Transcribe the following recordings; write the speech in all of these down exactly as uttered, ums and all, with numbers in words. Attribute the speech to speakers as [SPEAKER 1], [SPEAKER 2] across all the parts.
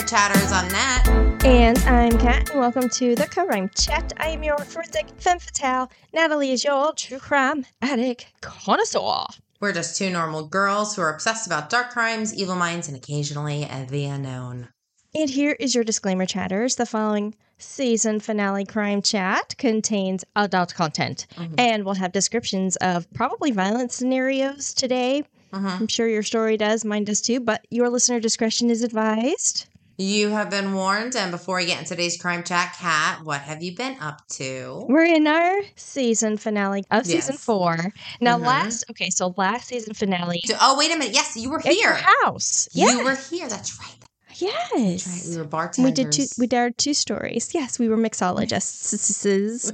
[SPEAKER 1] Chatters. I'm Nat.
[SPEAKER 2] And I'm Kat, and welcome to the Crime Chat. I am your forensic femme fatale. Natalie is your true crime addict connoisseur.
[SPEAKER 1] We're just two normal girls who are obsessed about dark crimes, evil minds, and occasionally the unknown.
[SPEAKER 2] And here is your disclaimer, chatters. The following season finale crime chat contains adult content. Mm-hmm. And we'll have descriptions of probably violent scenarios today. Mm-hmm. I'm sure your story does, mine does too, but your listener discretion is advised.
[SPEAKER 1] You have been warned, and before I get into today's crime chat, Kat, what have you been up to?
[SPEAKER 2] We're in our season finale of yes. season four. Now, mm-hmm. last, okay, so last season finale.
[SPEAKER 1] So, oh, wait a minute. Yes, you were
[SPEAKER 2] at
[SPEAKER 1] here.
[SPEAKER 2] At your house. Yeah.
[SPEAKER 1] You were here. That's right.
[SPEAKER 2] Yes.
[SPEAKER 1] That's right. We were bartenders.
[SPEAKER 2] We did two, we did our two stories. Yes, we were mixologists.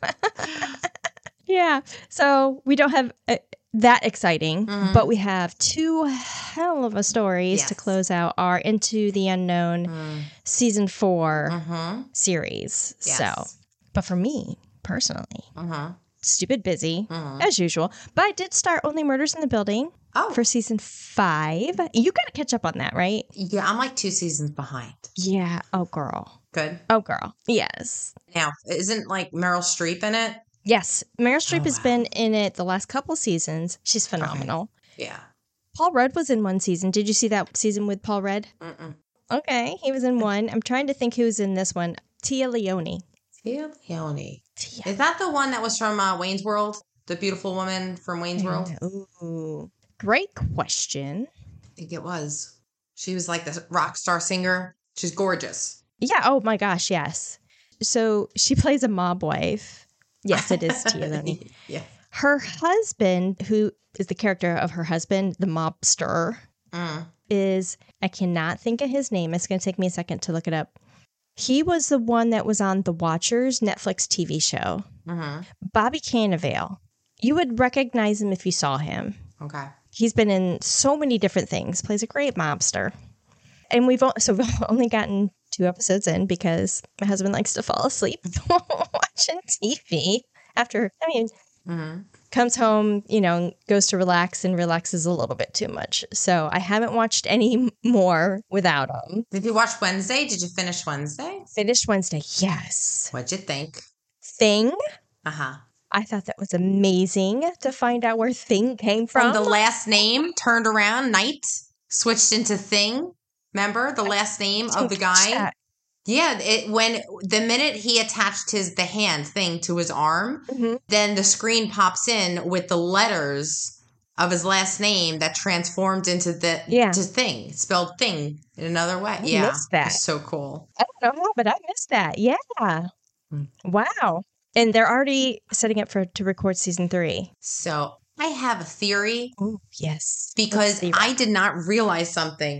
[SPEAKER 2] Yeah. So, we don't have... Uh, that exciting, mm-hmm. but we have two hell of a stories yes. to close out our Into the Unknown mm. season four mm-hmm. series. Yes. So, but for me personally, mm-hmm. stupid busy mm-hmm. as usual. But I did start Only Murders in the Building oh. for season five. You got to catch up on that, right?
[SPEAKER 1] Yeah, I'm like two seasons behind.
[SPEAKER 2] Yeah. Oh, girl.
[SPEAKER 1] Good.
[SPEAKER 2] Oh, girl. Yes.
[SPEAKER 1] Now, isn't like Meryl Streep in it?
[SPEAKER 2] Yes, Meryl Streep oh, has wow. been in it the last couple seasons. She's phenomenal.
[SPEAKER 1] Okay. Yeah.
[SPEAKER 2] Paul Rudd was in one season. Did you see that season with Paul Rudd?
[SPEAKER 1] Mm-mm.
[SPEAKER 2] Okay, he was in one. I'm trying to think who's in this one. Tia Leone.
[SPEAKER 1] Tia Leone. Tia. Is that the one that was from uh, Wayne's World? The beautiful woman from Wayne's World?
[SPEAKER 2] Ooh, great question.
[SPEAKER 1] I think it was. She was like the rock star singer. She's gorgeous.
[SPEAKER 2] Yeah, oh my gosh, yes. So she plays a mob wife. Yes, it is Tia Leone.
[SPEAKER 1] Yeah.
[SPEAKER 2] Her husband, who is the character of her husband, the mobster, mm. is, I cannot think of his name. It's going to take me a second to look it up. He was the one that was on The Watchers Netflix T V show. Mm-hmm. Bobby Cannavale. You would recognize him if you saw him.
[SPEAKER 1] Okay.
[SPEAKER 2] He's been in so many different things. Plays a great mobster. And we've, so we've only gotten two episodes in because my husband likes to fall asleep watching T V after, I mean, mm-hmm. comes home, you know, goes to relax and relaxes a little bit too much. So I haven't watched any more without him.
[SPEAKER 1] Did you watch Wednesday? Did you finish Wednesday?
[SPEAKER 2] Finished Wednesday, yes.
[SPEAKER 1] What'd you think?
[SPEAKER 2] Thing?
[SPEAKER 1] Uh-huh.
[SPEAKER 2] I thought that was amazing to find out where Thing came from.
[SPEAKER 1] From the last name turned around, Night, switched into Thing. Remember the last name of the guy? That. Yeah, it when the minute he attached his the hand thing to his arm, mm-hmm. then the screen pops in with the letters of his last name that transformed into the
[SPEAKER 2] yeah.
[SPEAKER 1] to Thing, spelled Thing in another way.
[SPEAKER 2] I
[SPEAKER 1] yeah,
[SPEAKER 2] missed that.
[SPEAKER 1] So cool.
[SPEAKER 2] I don't know how, but I missed that. Yeah. Mm. Wow. And they're already setting up for to record season three.
[SPEAKER 1] So I have a theory.
[SPEAKER 2] Oh yes,
[SPEAKER 1] because I did not realize something.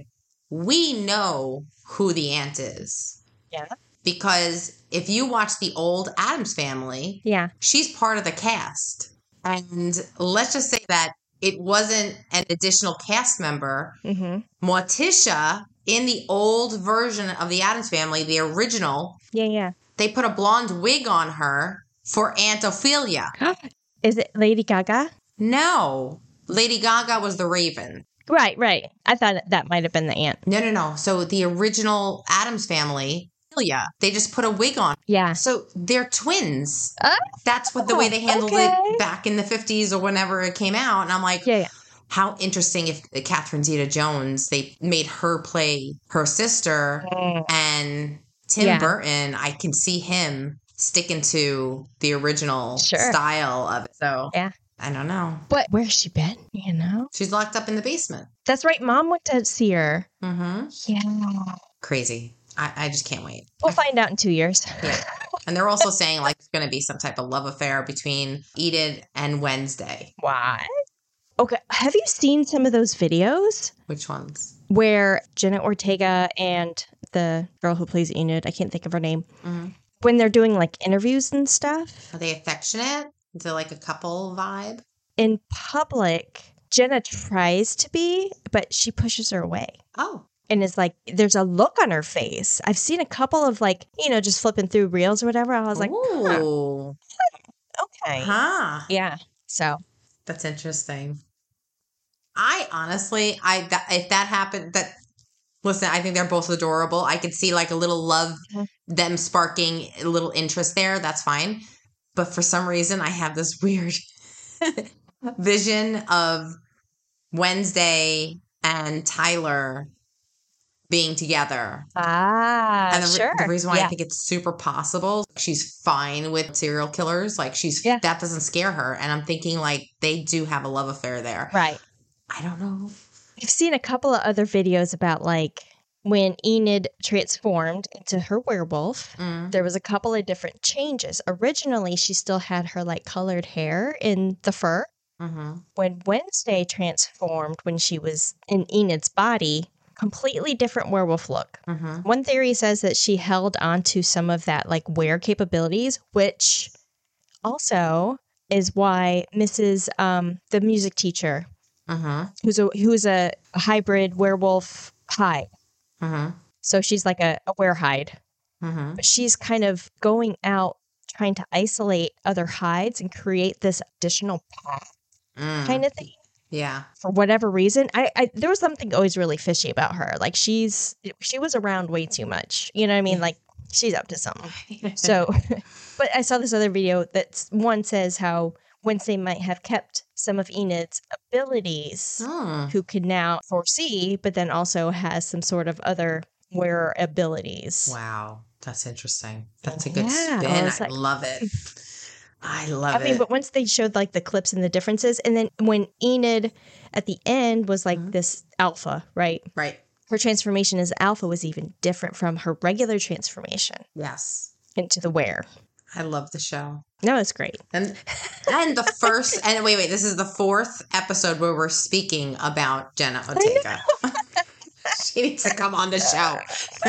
[SPEAKER 1] We know who the aunt is.
[SPEAKER 2] Yeah.
[SPEAKER 1] Because if you watch the old Addams Family,
[SPEAKER 2] yeah,
[SPEAKER 1] she's part of the cast. And let's just say that it wasn't an additional cast member. Mm-hmm. Morticia, in the old version of the Addams Family, the original,
[SPEAKER 2] yeah, yeah,
[SPEAKER 1] they put a blonde wig on her for Aunt Ophelia.
[SPEAKER 2] Is it Lady Gaga?
[SPEAKER 1] No. Lady Gaga was the Raven.
[SPEAKER 2] Right, right. I thought that might have been the aunt.
[SPEAKER 1] No, no, no. So the original Addams Family, yeah, they just put a wig on.
[SPEAKER 2] Yeah.
[SPEAKER 1] So they're twins.
[SPEAKER 2] Oh,
[SPEAKER 1] That's what the way they handled
[SPEAKER 2] okay.
[SPEAKER 1] it back in the fifties or whenever it came out. And I'm like,
[SPEAKER 2] yeah, yeah.
[SPEAKER 1] How interesting if Catherine Zeta-Jones, they made her play her sister mm. and Tim yeah. Burton, I can see him sticking to the original
[SPEAKER 2] sure.
[SPEAKER 1] style of it. So
[SPEAKER 2] yeah.
[SPEAKER 1] I don't know.
[SPEAKER 2] But where's she been? You know?
[SPEAKER 1] She's locked up in the basement.
[SPEAKER 2] That's right. Mom went to see her.
[SPEAKER 1] Mm-hmm.
[SPEAKER 2] Yeah.
[SPEAKER 1] Crazy. I, I just can't wait.
[SPEAKER 2] We'll find out in two years.
[SPEAKER 1] Yeah. And they're also saying like it's going to be some type of love affair between Enid and Wednesday.
[SPEAKER 2] What? Okay. Have you seen some of those videos?
[SPEAKER 1] Which ones?
[SPEAKER 2] Where Jenna Ortega and the girl who plays Enid, I can't think of her name,
[SPEAKER 1] mm-hmm.
[SPEAKER 2] when they're doing like interviews and stuff.
[SPEAKER 1] Are they affectionate? Is it like a couple vibe?
[SPEAKER 2] In public, Jenna tries to be, but she pushes her away.
[SPEAKER 1] Oh.
[SPEAKER 2] And is like, there's a look on her face. I've seen a couple of like, you know, just flipping through reels or whatever. I was like,
[SPEAKER 1] ooh.
[SPEAKER 2] Huh. Okay.
[SPEAKER 1] Huh.
[SPEAKER 2] Yeah. So.
[SPEAKER 1] That's interesting. I honestly, I that, if that happened, that Listen, I think they're both adorable. I could see like a little love, mm-hmm. them sparking a little interest there. That's fine. But for some reason, I have this weird vision of Wednesday and Tyler being together.
[SPEAKER 2] Ah,
[SPEAKER 1] and the,
[SPEAKER 2] sure.
[SPEAKER 1] the reason why
[SPEAKER 2] yeah.
[SPEAKER 1] I think it's super possible, she's fine with serial killers. Like she's, yeah. that doesn't scare her. And I'm thinking like they do have a love affair there.
[SPEAKER 2] Right.
[SPEAKER 1] I don't know.
[SPEAKER 2] I've seen a couple of other videos about like when Enid transformed into her werewolf, mm. there was a couple of different changes. Originally, she still had her like colored hair in the fur. Mm-hmm. When Wednesday transformed, when she was in Enid's body, completely different werewolf look. Mm-hmm. One theory says that she held on to some of that like wear capabilities, which also is why Missus Um, the music teacher, uh-huh. who's a who's a, a hybrid werewolf hide. Uh-huh. So she's like a, a werehide. Uh-huh. But she's kind of going out trying to isolate other hides and create this additional path mm. kind of thing.
[SPEAKER 1] Yeah.
[SPEAKER 2] For whatever reason, I, I there was something always really fishy about her. Like she's she was around way too much. You know what I mean? Like she's up to something. So, but I saw this other video that one says how Wednesday might have kept some of Enid's abilities, oh. who could now foresee, but then also has some sort of other wearer abilities.
[SPEAKER 1] Wow, that's interesting. That's a good yeah, spin. I, I like, love it. I love
[SPEAKER 2] I
[SPEAKER 1] it.
[SPEAKER 2] I mean, but once they showed like the clips and the differences, and then when Enid at the end was like mm-hmm. this alpha, right?
[SPEAKER 1] Right.
[SPEAKER 2] Her transformation as alpha was even different from her regular transformation.
[SPEAKER 1] Yes.
[SPEAKER 2] Into the were.
[SPEAKER 1] I love the show.
[SPEAKER 2] No, it's great.
[SPEAKER 1] And and the first, and wait, wait, this is the fourth episode where we're speaking about Jenna Ortega. She needs to come on the show.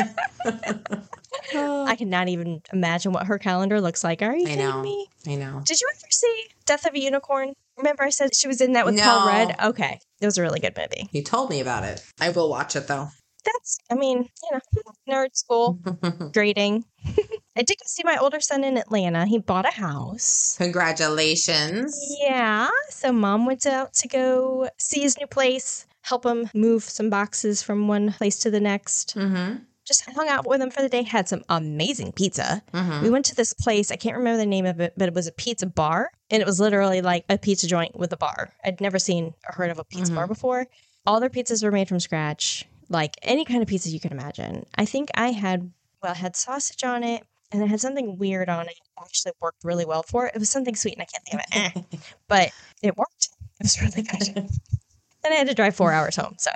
[SPEAKER 2] I cannot even imagine what her calendar looks like. Are you
[SPEAKER 1] I
[SPEAKER 2] kidding
[SPEAKER 1] know,
[SPEAKER 2] me?
[SPEAKER 1] I know.
[SPEAKER 2] Did you ever see Death of a Unicorn? Remember I said she was in that with no. Paul Rudd? Okay. It was a really good movie.
[SPEAKER 1] You told me about it. I will watch it, though.
[SPEAKER 2] That's, I mean, you know, nerd school, grading. I did go see my older son in Atlanta. He bought a house.
[SPEAKER 1] Congratulations.
[SPEAKER 2] Yeah. So mom went out to go see his new place, help him move some boxes from one place to the next. Mm-hmm. Just hung out with him for the day, had some amazing pizza. Mm-hmm. We went to this place. I can't remember the name of it, but it was a pizza bar. And it was literally like a pizza joint with a bar. I'd never seen or heard of a pizza mm-hmm. bar before. All their pizzas were made from scratch. Like any kind of pizza you can imagine. I think I had, well, I had sausage on it and it had something weird on it. It actually worked really well for it. It was something sweet and I can't think of it. but it worked. It was really good. Then I had to drive four hours home. So,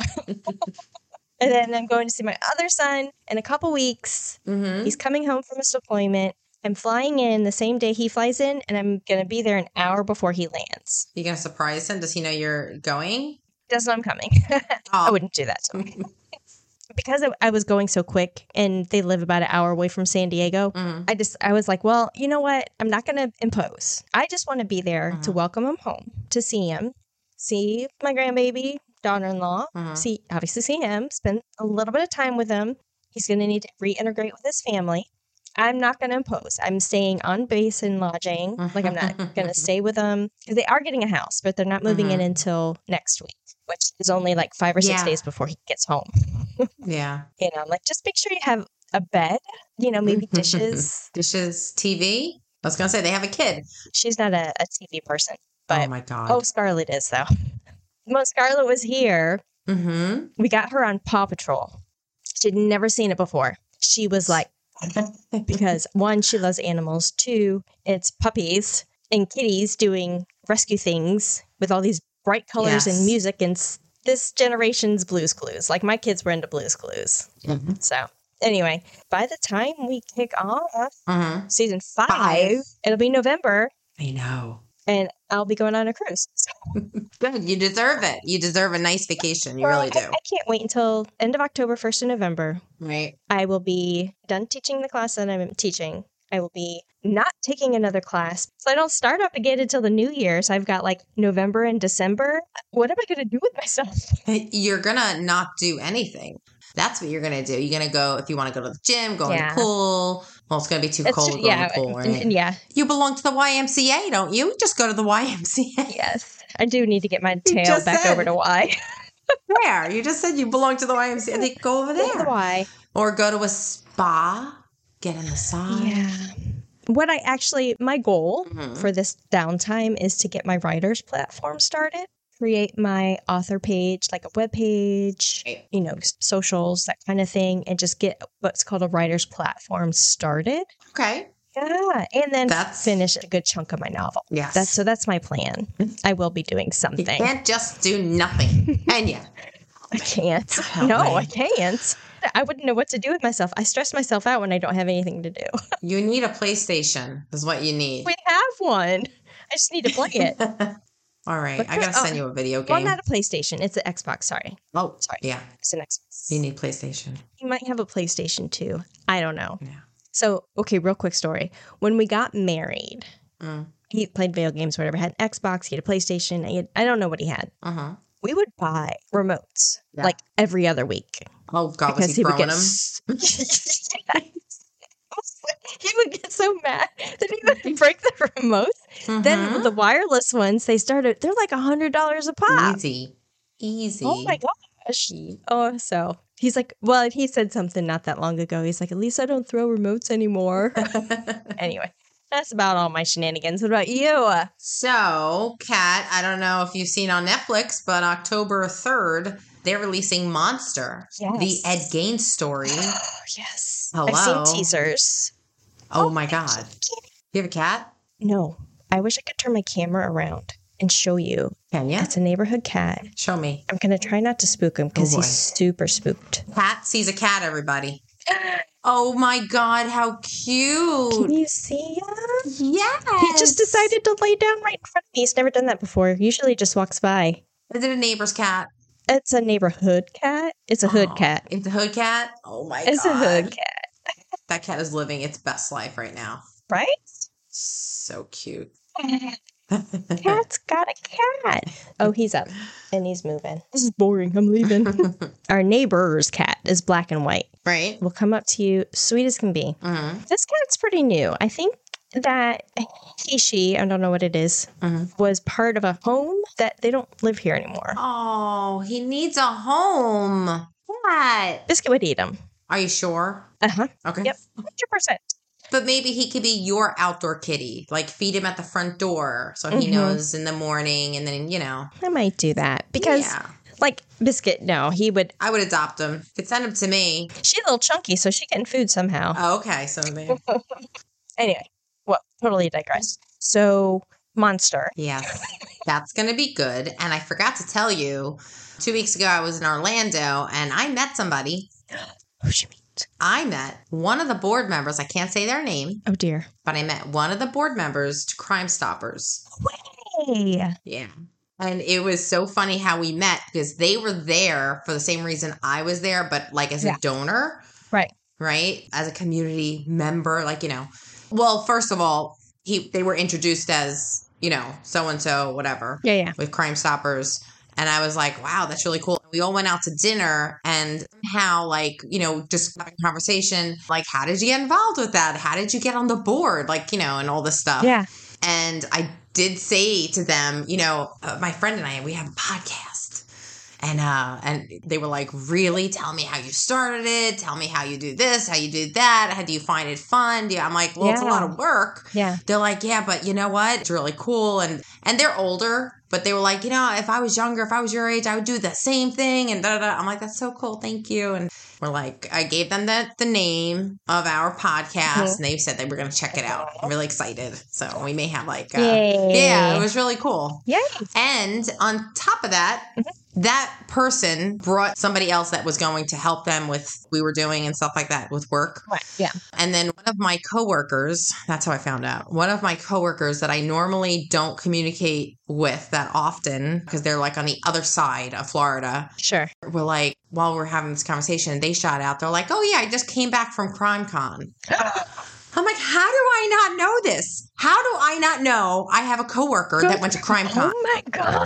[SPEAKER 2] and then I'm going to see my other son in a couple weeks. Mm-hmm. He's coming home from his deployment. I'm flying in the same day he flies in and I'm going to be there an hour before he lands.
[SPEAKER 1] You going to surprise him? Does he know you're going?
[SPEAKER 2] He doesn't know I'm coming. Oh. I wouldn't do that to him. Because I was going so quick and they live about an hour away from San Diego, mm-hmm. I just, I was like, well, you know what? I'm not going to impose. I just want to be there mm-hmm. to welcome him home, to see him, see my grandbaby, daughter-in-law, mm-hmm. see, obviously see him, spend a little bit of time with him. He's going to need to reintegrate with his family. I'm not going to impose. I'm staying on base and lodging. Like I'm not going to stay with them because they are getting a house, but they're not moving mm-hmm. in until next week, which is only like five or six yeah. days before he gets home.
[SPEAKER 1] Yeah.
[SPEAKER 2] You know, like just make sure you have a bed, you know, maybe dishes.
[SPEAKER 1] Dishes, T V. I was going to say they have a kid.
[SPEAKER 2] She's not a, a T V person. But,
[SPEAKER 1] oh my God.
[SPEAKER 2] Oh, Scarlett is though. When Scarlett was here, mm-hmm. we got her on Paw Patrol. She'd never seen it before. She was like, because one, she loves animals. Two, it's puppies and kitties doing rescue things with all these bright colors yes. and music and s- this generation's Blue's Clues. Like my kids were into Blue's Clues. Mm-hmm. So anyway, by the time we kick off mm-hmm. season five, five, it'll be November.
[SPEAKER 1] I know.
[SPEAKER 2] And I'll be going on a cruise. So.
[SPEAKER 1] Good. You deserve it. You deserve a nice vacation. You
[SPEAKER 2] well,
[SPEAKER 1] really do.
[SPEAKER 2] I, I can't wait until end of October, first of November.
[SPEAKER 1] Right.
[SPEAKER 2] I will be done teaching the class that I'm teaching. I will be not taking another class. So I don't start up again until the new year. So I've got like November and December. What am I going to do with myself?
[SPEAKER 1] You're going to not do anything. That's what you're going to do. You're going to go, if you want to go to the gym, go
[SPEAKER 2] yeah.
[SPEAKER 1] in the pool. Well, it's going to be too
[SPEAKER 2] That's
[SPEAKER 1] cold
[SPEAKER 2] true.
[SPEAKER 1] to go
[SPEAKER 2] yeah.
[SPEAKER 1] in the pool, right?
[SPEAKER 2] Yeah.
[SPEAKER 1] You belong to the Y M C A, don't you? Just go to the Y M C A.
[SPEAKER 2] Yes. I do need to get my tail back said. over to Y.
[SPEAKER 1] Where? You just said you belong to the Y M C A. I think go over there.
[SPEAKER 2] The Y.
[SPEAKER 1] Or go to a spa. Get in the sauna.
[SPEAKER 2] Yeah. What I actually, my goal mm-hmm. for this downtime is to get my writer's platform started. Create my author page, like a web page, right. you know, socials, that kind of thing, and just get what's called a writer's platform started.
[SPEAKER 1] Okay.
[SPEAKER 2] Yeah, and then
[SPEAKER 1] that's...
[SPEAKER 2] finish a good chunk of my novel.
[SPEAKER 1] Yes.
[SPEAKER 2] That's, so that's my plan. I will be doing something.
[SPEAKER 1] You can't just do nothing, can you?
[SPEAKER 2] I can't. Oh, no, man. I can't. I wouldn't know what to do with myself. I stress myself out when I don't have anything to do.
[SPEAKER 1] You need a PlayStation is what you need.
[SPEAKER 2] We have one. I just need to play it.
[SPEAKER 1] All right. But I got to send oh, you a video game.
[SPEAKER 2] Well, not a PlayStation. It's an Xbox. Sorry.
[SPEAKER 1] Oh, sorry. Yeah.
[SPEAKER 2] It's an Xbox.
[SPEAKER 1] You need PlayStation.
[SPEAKER 2] You might have a PlayStation too. I don't know.
[SPEAKER 1] Yeah.
[SPEAKER 2] So, okay, real quick story. When we got married,
[SPEAKER 1] mm.
[SPEAKER 2] he played video games, whatever. Had an Xbox. He had a PlayStation. He had, I don't know what he had.
[SPEAKER 1] Uh-huh.
[SPEAKER 2] We would buy remotes yeah. like every other week.
[SPEAKER 1] Oh, God, was he, he throwing them?
[SPEAKER 2] He would get so mad that he would break the remote. Mm-hmm. Then the wireless ones, they started, they're like one hundred dollars a pop.
[SPEAKER 1] Easy. Easy.
[SPEAKER 2] Oh, my gosh. Oh, so he's like, well, he said something not that long ago. He's like, at least I don't throw remotes anymore. Anyway. That's about all my shenanigans. What about you?
[SPEAKER 1] So, Kat, I don't know if you've seen on Netflix, but October third, they're releasing Monster,
[SPEAKER 2] yes.
[SPEAKER 1] the Ed Gein story.
[SPEAKER 2] Yes.
[SPEAKER 1] Hello.
[SPEAKER 2] I've seen teasers.
[SPEAKER 1] Oh, oh my God. You have a cat?
[SPEAKER 2] No. I wish I could turn my camera around and show you.
[SPEAKER 1] Can you?
[SPEAKER 2] It's a neighborhood cat.
[SPEAKER 1] Show me.
[SPEAKER 2] I'm going to try not to spook him because oh he's super spooked.
[SPEAKER 1] Cat sees a cat, everybody. Oh my God, how cute.
[SPEAKER 2] Can you see him?
[SPEAKER 1] Yes.
[SPEAKER 2] He just decided to lay down right in front of me. He's never done that before. Usually he just walks by.
[SPEAKER 1] Is it a neighbor's cat?
[SPEAKER 2] It's a neighborhood cat. It's a hood
[SPEAKER 1] oh,
[SPEAKER 2] cat.
[SPEAKER 1] It's a hood cat? Oh my
[SPEAKER 2] it's
[SPEAKER 1] God.
[SPEAKER 2] It's a hood cat.
[SPEAKER 1] That cat is living its best life right now.
[SPEAKER 2] Right?
[SPEAKER 1] So cute.
[SPEAKER 2] Cat's got a cat. Oh, he's up and he's moving. This is boring. I'm leaving. Our neighbor's cat is black and white.
[SPEAKER 1] Right.
[SPEAKER 2] Will come up to you, sweet as can be.
[SPEAKER 1] Mm-hmm.
[SPEAKER 2] This cat's pretty new. I think that he, she, I don't know what it is,
[SPEAKER 1] mm-hmm.
[SPEAKER 2] was part of a home that they don't live here anymore.
[SPEAKER 1] Oh, he needs a home. What?
[SPEAKER 2] Biscuit would eat him.
[SPEAKER 1] Are you sure?
[SPEAKER 2] Uh-huh.
[SPEAKER 1] Okay.
[SPEAKER 2] Yep. one hundred percent.
[SPEAKER 1] But maybe he could be your outdoor kitty. Like, feed him at the front door so he mm-hmm. knows in the morning and then, you know.
[SPEAKER 2] I might do that because, yeah. like, Biscuit, no, he would.
[SPEAKER 1] I would adopt him. Could send him to me.
[SPEAKER 2] She's a little chunky, so she's getting food somehow.
[SPEAKER 1] Oh, okay. So maybe.
[SPEAKER 2] Anyway, well, totally digress. So, Monster.
[SPEAKER 1] Yes. That's going to be good. And I forgot to tell you, two weeks ago I was in Orlando and I met somebody.
[SPEAKER 2] Who'd you meet?
[SPEAKER 1] I met one of the board members. I can't say their name.
[SPEAKER 2] Oh, dear.
[SPEAKER 1] But I met one of the board members to Crime Stoppers.
[SPEAKER 2] Way.
[SPEAKER 1] Yeah. And it was so funny how we met because they were there for the same reason I was there, but like as
[SPEAKER 2] yeah.
[SPEAKER 1] a donor.
[SPEAKER 2] Right.
[SPEAKER 1] Right? As a community member, like, you know. Well, first of all, he they were introduced as, you know, so-and-so, whatever.
[SPEAKER 2] Yeah, yeah.
[SPEAKER 1] With Crime Stoppers. And I was like, wow, that's really cool. We all went out to dinner and somehow, like, you know, just having a conversation, like, how did you get involved with that? How did you get on the board? Like, you know, and all this stuff.
[SPEAKER 2] Yeah.
[SPEAKER 1] And I did say to them, you know, uh, my friend and I, we have a podcast. And uh, and they were like, really? Tell me how you started it. Tell me how you do this, how you did that. How do you find it fun? Yeah, I'm like, well, yeah. It's a lot of work.
[SPEAKER 2] Yeah.
[SPEAKER 1] They're like, yeah, but you know what? It's really cool. And and they're older, but they were like, you know, if I was younger, if I was your age, I would do the same thing. And da da da. I'm like, that's so cool. Thank you. And we're like, I gave them the, the name of our podcast, mm-hmm. and they said they were going to check it out. I'm really excited. So we may have like, uh, yeah, it was really cool.
[SPEAKER 2] Yeah.
[SPEAKER 1] And on top of that, mm-hmm. that person brought somebody else that was going to help them with we were doing and stuff like that with work.
[SPEAKER 2] Right. Yeah.
[SPEAKER 1] And then one of my coworkers, that's how I found out, one of my coworkers that I normally don't communicate with that often because they're like on the other side of Florida.
[SPEAKER 2] Sure.
[SPEAKER 1] We're like, while we're having this conversation, they shot out. They're like, oh, yeah, I just came back from CrimeCon. I'm like, how do I not know this? How do I not know I have a coworker Good. that went to CrimeCon?
[SPEAKER 2] Oh, my God.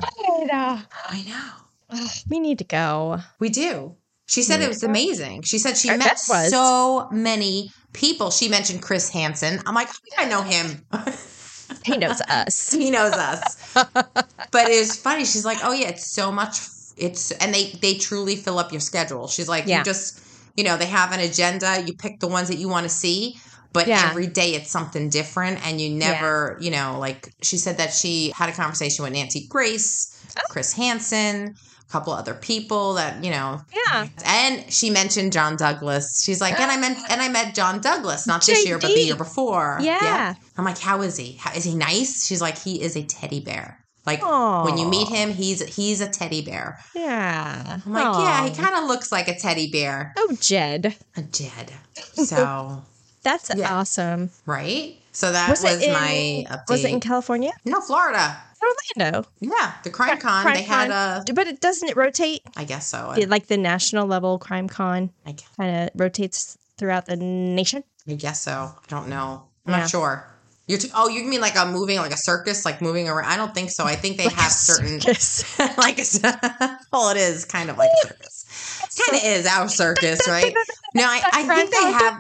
[SPEAKER 1] I know.
[SPEAKER 2] Ugh, we need to go.
[SPEAKER 1] We do. She said it was amazing. She said she
[SPEAKER 2] Our
[SPEAKER 1] met
[SPEAKER 2] was.
[SPEAKER 1] so many people. She mentioned Chris Hansen. I'm like, I know him.
[SPEAKER 2] He knows us.
[SPEAKER 1] He knows us. But it was funny. She's like, oh, yeah, it's so much it's, and they, they truly fill up your schedule. She's like,
[SPEAKER 2] yeah.
[SPEAKER 1] you just, you know, they have an agenda. You pick the ones that you want to see, but yeah. every day it's something different. And you never, yeah. you know, like she said that she had a conversation with Nancy Grace, oh. Chris Hansen, a couple other people that, you know,
[SPEAKER 2] yeah.
[SPEAKER 1] And she mentioned John Douglas. She's like, and I meant, and I met John Douglas, not this
[SPEAKER 2] J D.
[SPEAKER 1] year, but the year before.
[SPEAKER 2] Yeah. yeah.
[SPEAKER 1] I'm like, how is he? How, is he nice? She's like, he is a teddy bear. Like
[SPEAKER 2] Aww.
[SPEAKER 1] When you meet him, he's he's a teddy bear.
[SPEAKER 2] Yeah.
[SPEAKER 1] I'm like, Aww. yeah, he kind of looks like a teddy bear.
[SPEAKER 2] Oh, Jed.
[SPEAKER 1] A Jed. So
[SPEAKER 2] that's yeah. awesome.
[SPEAKER 1] Right? So that was,
[SPEAKER 2] was in,
[SPEAKER 1] my update.
[SPEAKER 2] Was it in California?
[SPEAKER 1] No, Florida.
[SPEAKER 2] Orlando.
[SPEAKER 1] Yeah, the Crime Con.
[SPEAKER 2] Crime
[SPEAKER 1] they had
[SPEAKER 2] Con.
[SPEAKER 1] a.
[SPEAKER 2] But it doesn't it rotate?
[SPEAKER 1] I guess so.
[SPEAKER 2] The, like the national level Crime Con
[SPEAKER 1] kind
[SPEAKER 2] of rotates throughout the nation?
[SPEAKER 1] I guess so. I don't know. I'm
[SPEAKER 2] yeah.
[SPEAKER 1] not sure. You're t- oh, you mean like a moving, like a circus, like moving around? I don't think so. I think they
[SPEAKER 2] like
[SPEAKER 1] have certain, like a, well, it is kind of like a circus. It kind of is our circus, right? No, I, I think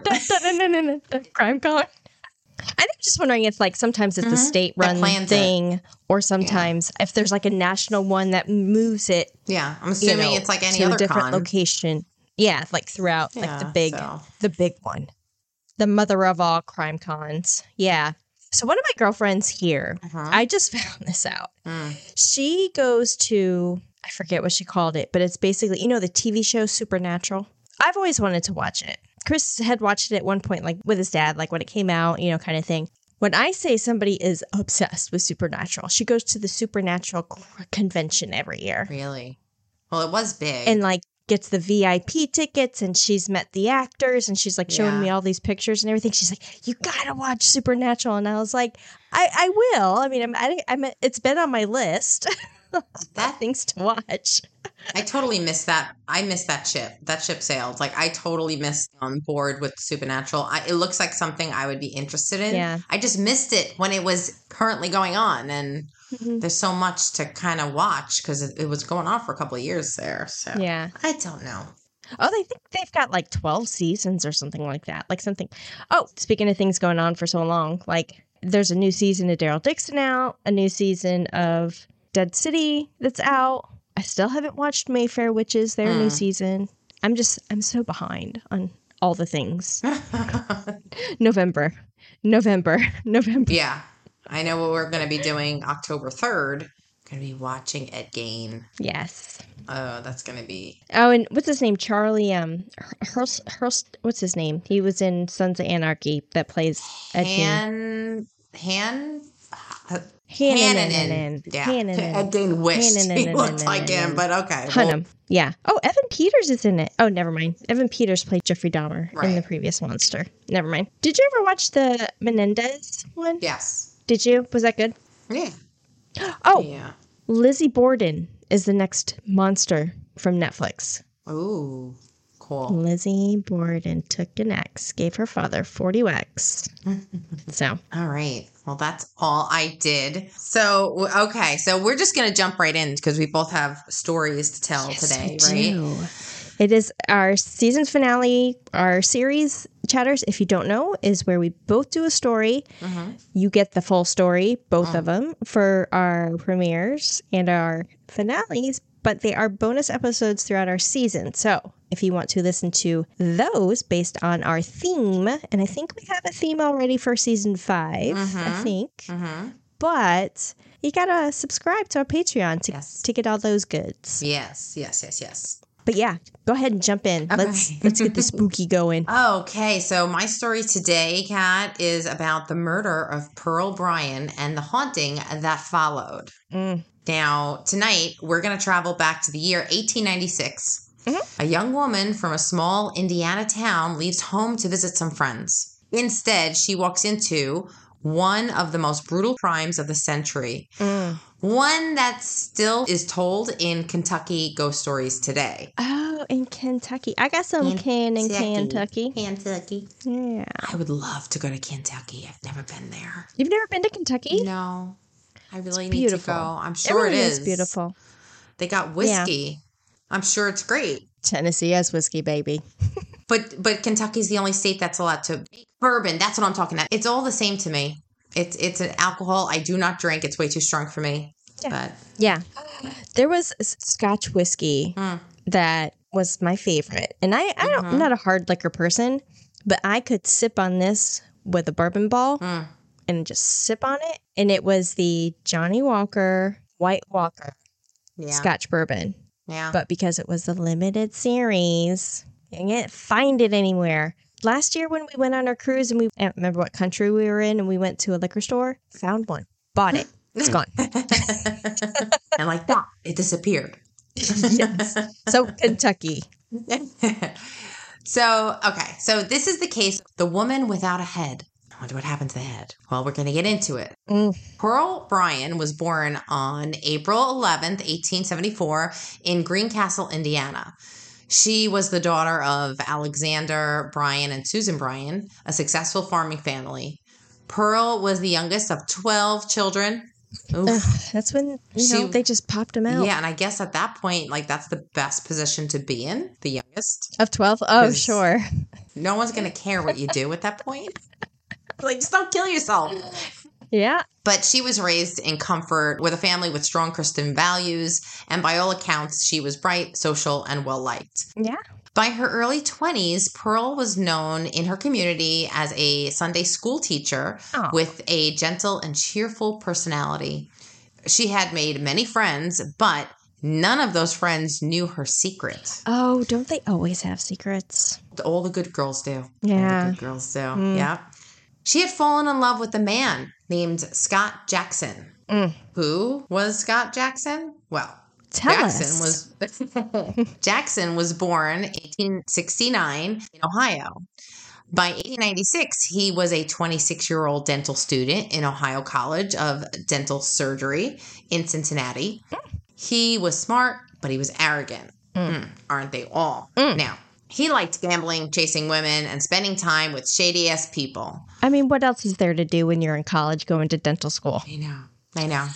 [SPEAKER 1] they have
[SPEAKER 2] Crime Con. I think just wondering if like sometimes it's mm-hmm. a state-run thing, it. or sometimes yeah. if there's like a national one that moves it.
[SPEAKER 1] Yeah, I'm assuming you know,
[SPEAKER 2] it's
[SPEAKER 1] like any
[SPEAKER 2] to
[SPEAKER 1] other
[SPEAKER 2] a different
[SPEAKER 1] con.
[SPEAKER 2] location. Yeah, like throughout, yeah, like the big,
[SPEAKER 1] so.
[SPEAKER 2] the big one, the mother of all crime cons. Yeah. So one of my girlfriends here, uh-huh. I just found this out. Mm. She goes to, I forget what she called it, but it's basically, you know, the T V show Supernatural. I've always wanted to watch it. Chris had watched it at one point, like with his dad, like when it came out, you know, kind of thing. When I say somebody is obsessed with Supernatural, she goes to the Supernatural convention every year.
[SPEAKER 1] Really? Well, it was big.
[SPEAKER 2] And like gets the V I P tickets, and she's met the actors, and she's like showing yeah. me all these pictures and everything. She's like, you gotta watch Supernatural. And I was like, I, I will. I mean, I'm, I, I'm, it's been on my list. That things to watch.
[SPEAKER 1] I totally missed that. I missed that ship. That ship sailed. Like I totally missed on board with Supernatural. I, it looks like something I would be interested in.
[SPEAKER 2] Yeah.
[SPEAKER 1] I just missed it when it was currently going on, and mm-hmm. there's so much to kind of watch because it, it was going on for a couple of years there. So
[SPEAKER 2] yeah,
[SPEAKER 1] I don't know.
[SPEAKER 2] Oh, they think they've got like twelve seasons or something like that. Like something. Oh, speaking of things going on for so long, like there's a new season of Daryl Dixon out, a new season of Dead City that's out. I still haven't watched Mayfair Witches, their mm. new season. I'm just, I'm so behind on all the things. November, November, November.
[SPEAKER 1] Yeah. I know what we're going to be doing October third. Going to be watching Ed Gein.
[SPEAKER 2] Yes.
[SPEAKER 1] Oh, that's going to be.
[SPEAKER 2] Oh, and what's his name? Charlie, um, Hurst, Hurst, what's his name? He was in Sons of Anarchy that plays Ed
[SPEAKER 1] Han,
[SPEAKER 2] Gein.
[SPEAKER 1] Han, uh,
[SPEAKER 2] Hannanen.
[SPEAKER 1] Yeah. Hannanen. Ed Gein wished he looked like him, but okay.
[SPEAKER 2] Hunnam. Well, yeah. Oh, Evan Peters is in it. Oh, never mind. Evan Peters played Jeffrey Dahmer right. in the previous Monster. Never mind. Did you ever watch the Menendez one?
[SPEAKER 1] Yes.
[SPEAKER 2] Did you? Was that good?
[SPEAKER 1] Yeah.
[SPEAKER 2] Oh,
[SPEAKER 1] yeah.
[SPEAKER 2] Lizzie Borden is the next monster from Netflix.
[SPEAKER 1] Ooh, cool.
[SPEAKER 2] Lizzie Borden took an axe, gave her father forty whacks. So.
[SPEAKER 1] All right. Well, that's all I did. So, okay. So we're just going to jump right in because we both have stories to tell
[SPEAKER 2] yes,
[SPEAKER 1] today,
[SPEAKER 2] we
[SPEAKER 1] right?
[SPEAKER 2] Do. It is our season finale, our series chatters, if you don't know, is where we both do a story. Mm-hmm. You get the full story, both mm. of them, for our premieres and our finales, but they are bonus episodes throughout our season. So if you want to listen to those based on our theme, and I think we have a theme already for season five, mm-hmm. I think. Mm-hmm. But you got to subscribe to our Patreon to, yes. to get all those goods.
[SPEAKER 1] Yes, yes, yes, yes.
[SPEAKER 2] But yeah, go ahead and jump in. Okay. Let's let's get the spooky going.
[SPEAKER 1] Okay, so my story today, Kat, is about the murder of Pearl Bryan and the haunting that followed. Mm. Now, tonight, we're going to travel back to the year eighteen ninety-six. Mm-hmm. A young woman from a small Indiana town leaves home to visit some friends. Instead, she walks into one of the most brutal crimes of the century. Mm. One that still is told in Kentucky ghost stories today.
[SPEAKER 2] Oh, in Kentucky. I got some kin in Kentucky.
[SPEAKER 1] Kentucky.
[SPEAKER 2] Yeah.
[SPEAKER 1] I would love to go to Kentucky. I've never been there.
[SPEAKER 2] You've never been to Kentucky?
[SPEAKER 1] No. I really
[SPEAKER 2] it's
[SPEAKER 1] need
[SPEAKER 2] beautiful.
[SPEAKER 1] to go. I'm sure
[SPEAKER 2] it, really
[SPEAKER 1] it is.
[SPEAKER 2] is beautiful.
[SPEAKER 1] They got whiskey. Yeah. I'm sure it's great.
[SPEAKER 2] Tennessee has whiskey, baby.
[SPEAKER 1] But but Kentucky's the only state that's allowed to make bourbon. That's what I'm talking about. It's all the same to me. It's it's an alcohol I do not drink. It's way too strong for me.
[SPEAKER 2] Yeah.
[SPEAKER 1] But
[SPEAKER 2] yeah. There was Scotch whiskey mm. that was my favorite. And I, I don't, mm-hmm. I'm not a hard liquor person, but I could sip on this with a bourbon ball mm. and just sip on it. And it was the Johnnie Walker White Walker yeah. Scotch bourbon.
[SPEAKER 1] Yeah.
[SPEAKER 2] But because it was the limited series, you can't find it anywhere. Last year when we went on our cruise and we I don't remember what country we were in and we went to a liquor store, found one, bought it. It's gone.
[SPEAKER 1] And like that, it disappeared.
[SPEAKER 2] Yes. So Kentucky.
[SPEAKER 1] So, okay. So this is the case. The woman without a head. I wonder what happened to the head. Well, we're going to get into it. Mm. Pearl Bryan was born on April eleventh, eighteen seventy-four in Greencastle, Indiana. She was the daughter of Alexander Bryan and Susan Bryan, a successful farming family. Pearl was the youngest of twelve children.
[SPEAKER 2] Ugh, that's when, you she, know, they just popped them out.
[SPEAKER 1] Yeah, and I guess at that point, like, that's the best position to be in, the youngest.
[SPEAKER 2] Of twelve? Oh, sure.
[SPEAKER 1] No one's going to care what you do at that point. Like, just don't kill yourself.
[SPEAKER 2] Yeah.
[SPEAKER 1] But she was raised in comfort with a family with strong Christian values, and by all accounts, she was bright, social, and well-liked.
[SPEAKER 2] Yeah.
[SPEAKER 1] By her early twenties, Pearl was known in her community as a Sunday school teacher oh. with a gentle and cheerful personality. She had made many friends, but none of those friends knew her secret.
[SPEAKER 2] Oh, don't they always have secrets?
[SPEAKER 1] All the good girls do.
[SPEAKER 2] Yeah.
[SPEAKER 1] All the good girls do. Mm. Yeah. She had fallen in love with a man named Scott Jackson. Mm. Who was Scott Jackson? Well,
[SPEAKER 2] Tell
[SPEAKER 1] Jackson
[SPEAKER 2] us.
[SPEAKER 1] was Jackson was born eighteen sixty-nine in Ohio. By eighteen ninety-six, he was a twenty-six-year-old dental student in Ohio College of Dental Surgery in Cincinnati. Mm. He was smart, but he was arrogant. Mm. Mm, aren't they all? Mm. Now, he liked gambling, chasing women, and spending time with shady-ass people.
[SPEAKER 2] I mean, what else is there to do when you're in college going to dental school?
[SPEAKER 1] I know. I know.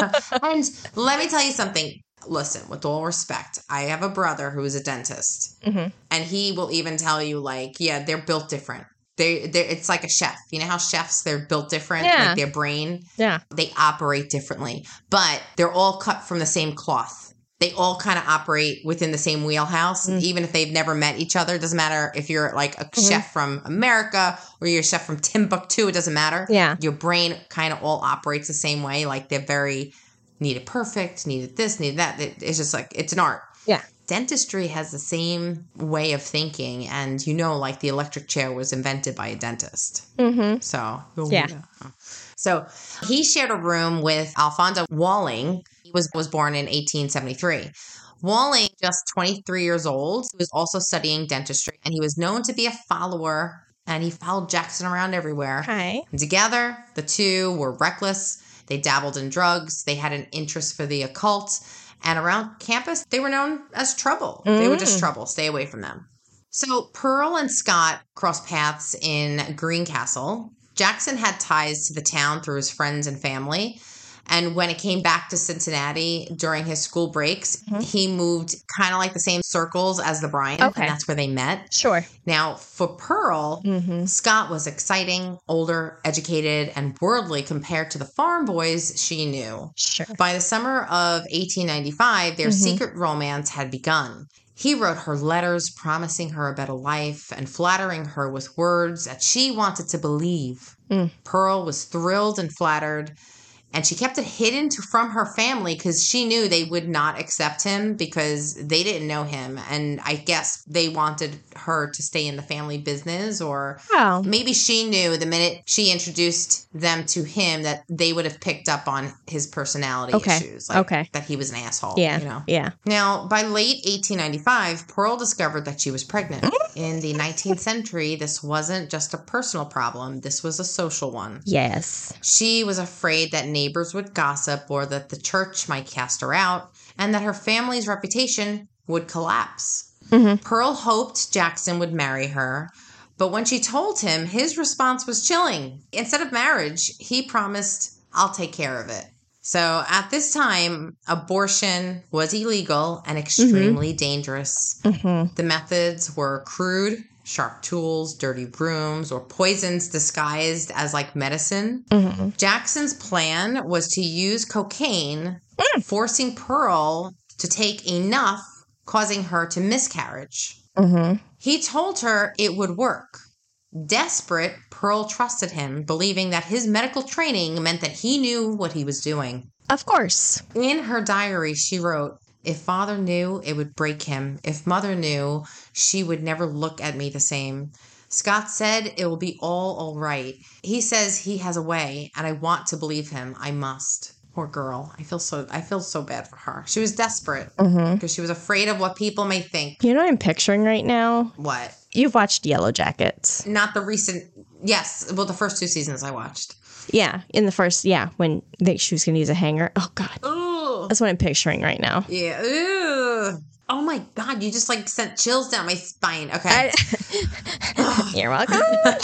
[SPEAKER 1] And let me tell you something. Listen, with all respect, I have a brother who is a dentist, mm-hmm. and he will even tell you, like, yeah, they're built different. They, it's like a chef. You know how chefs, they're built different?
[SPEAKER 2] Yeah.
[SPEAKER 1] Like their brain?
[SPEAKER 2] Yeah.
[SPEAKER 1] They operate differently, but they're all cut from the same cloth. They all kind of operate within the same wheelhouse, mm. even if they've never met each other. It doesn't matter if you're like a mm-hmm. chef from America or you're a chef from Timbuktu. It doesn't matter.
[SPEAKER 2] Yeah.
[SPEAKER 1] Your brain kind of all operates the same way. Like they're very... needed perfect, needed this, needed that. It's just like, it's an art.
[SPEAKER 2] Yeah.
[SPEAKER 1] Dentistry has the same way of thinking. And you know, like the electric chair was invented by a dentist.
[SPEAKER 2] Mm-hmm.
[SPEAKER 1] So,
[SPEAKER 2] oh, yeah.
[SPEAKER 1] yeah. So he shared a room with Alfonso Walling. He was, was born in eighteen seventy-three. Walling, just twenty-three years old, was also studying dentistry. And he was known to be a follower. And he followed Jackson around everywhere.
[SPEAKER 2] Hi.
[SPEAKER 1] And together, the two were reckless. They dabbled in drugs. They had an interest for the occult. And around campus, they were known as trouble. Mm. They were just trouble. Stay away from them. So Pearl and Scott crossed paths in Greencastle. Jackson had ties to the town through his friends and family. And when it came back to Cincinnati during his school breaks, mm-hmm. he moved kind of like the same circles as the Bryans.
[SPEAKER 2] Okay.
[SPEAKER 1] And that's where they met.
[SPEAKER 2] Sure.
[SPEAKER 1] Now, for Pearl, mm-hmm. Scott was exciting, older, educated, and worldly compared to the farm boys she knew.
[SPEAKER 2] Sure.
[SPEAKER 1] By the summer of eighteen ninety-five, their mm-hmm. secret romance had begun. He wrote her letters promising her a better life and flattering her with words that she wanted to believe. Mm. Pearl was thrilled and flattered. And she kept it hidden to, from her family because she knew they would not accept him because they didn't know him. And I guess they wanted her to stay in the family business, or
[SPEAKER 2] oh.
[SPEAKER 1] maybe she knew the minute she introduced them to him that they would have picked up on his personality
[SPEAKER 2] okay.
[SPEAKER 1] issues. Like
[SPEAKER 2] okay.
[SPEAKER 1] that he was an asshole.
[SPEAKER 2] Yeah.
[SPEAKER 1] You know?
[SPEAKER 2] Yeah.
[SPEAKER 1] Now, by late eighteen ninety-five, Pearl discovered that she was pregnant. In the nineteenth century, this wasn't just a personal problem. This was a social one.
[SPEAKER 2] Yes.
[SPEAKER 1] She was afraid that neighbors would gossip or that the church might cast her out and that her family's reputation would collapse. Mm-hmm. Pearl hoped Jackson would marry her, but when she told him, his response was chilling. Instead of marriage, he promised, "I'll take care of it." So at this time, abortion was illegal and extremely mm-hmm. dangerous. Mm-hmm. The methods were crude, sharp tools, dirty brooms, or poisons disguised as like medicine. Mm-hmm. Jackson's plan was to use cocaine
[SPEAKER 2] mm.
[SPEAKER 1] forcing Pearl to take enough, causing her to miscarriage.
[SPEAKER 2] Mm-hmm.
[SPEAKER 1] He told her it would work. Desperate, Pearl trusted him, believing that his medical training meant that he knew what he was doing.
[SPEAKER 2] Of course.
[SPEAKER 1] In her diary, she wrote, "If father knew, it would break him. If mother knew, she would never look at me the same. Scott said it will be all all right. He says he has a way, and I want to believe him. I must." Poor girl. I feel so I feel so bad for her. She was desperate because
[SPEAKER 2] mm-hmm.
[SPEAKER 1] she was afraid of what people may think.
[SPEAKER 2] You know what I'm picturing right now?
[SPEAKER 1] What?
[SPEAKER 2] You've watched Yellow Jackets.
[SPEAKER 1] Not the recent. Yes. Well, the first two seasons I watched.
[SPEAKER 2] Yeah. In the first, yeah, when they, she was going to use a hanger. Oh, God.
[SPEAKER 1] Ooh.
[SPEAKER 2] That's what I'm picturing right now.
[SPEAKER 1] Yeah. Ooh. Oh, my God. You just, like, sent chills down my spine. Okay.
[SPEAKER 2] I, you're welcome.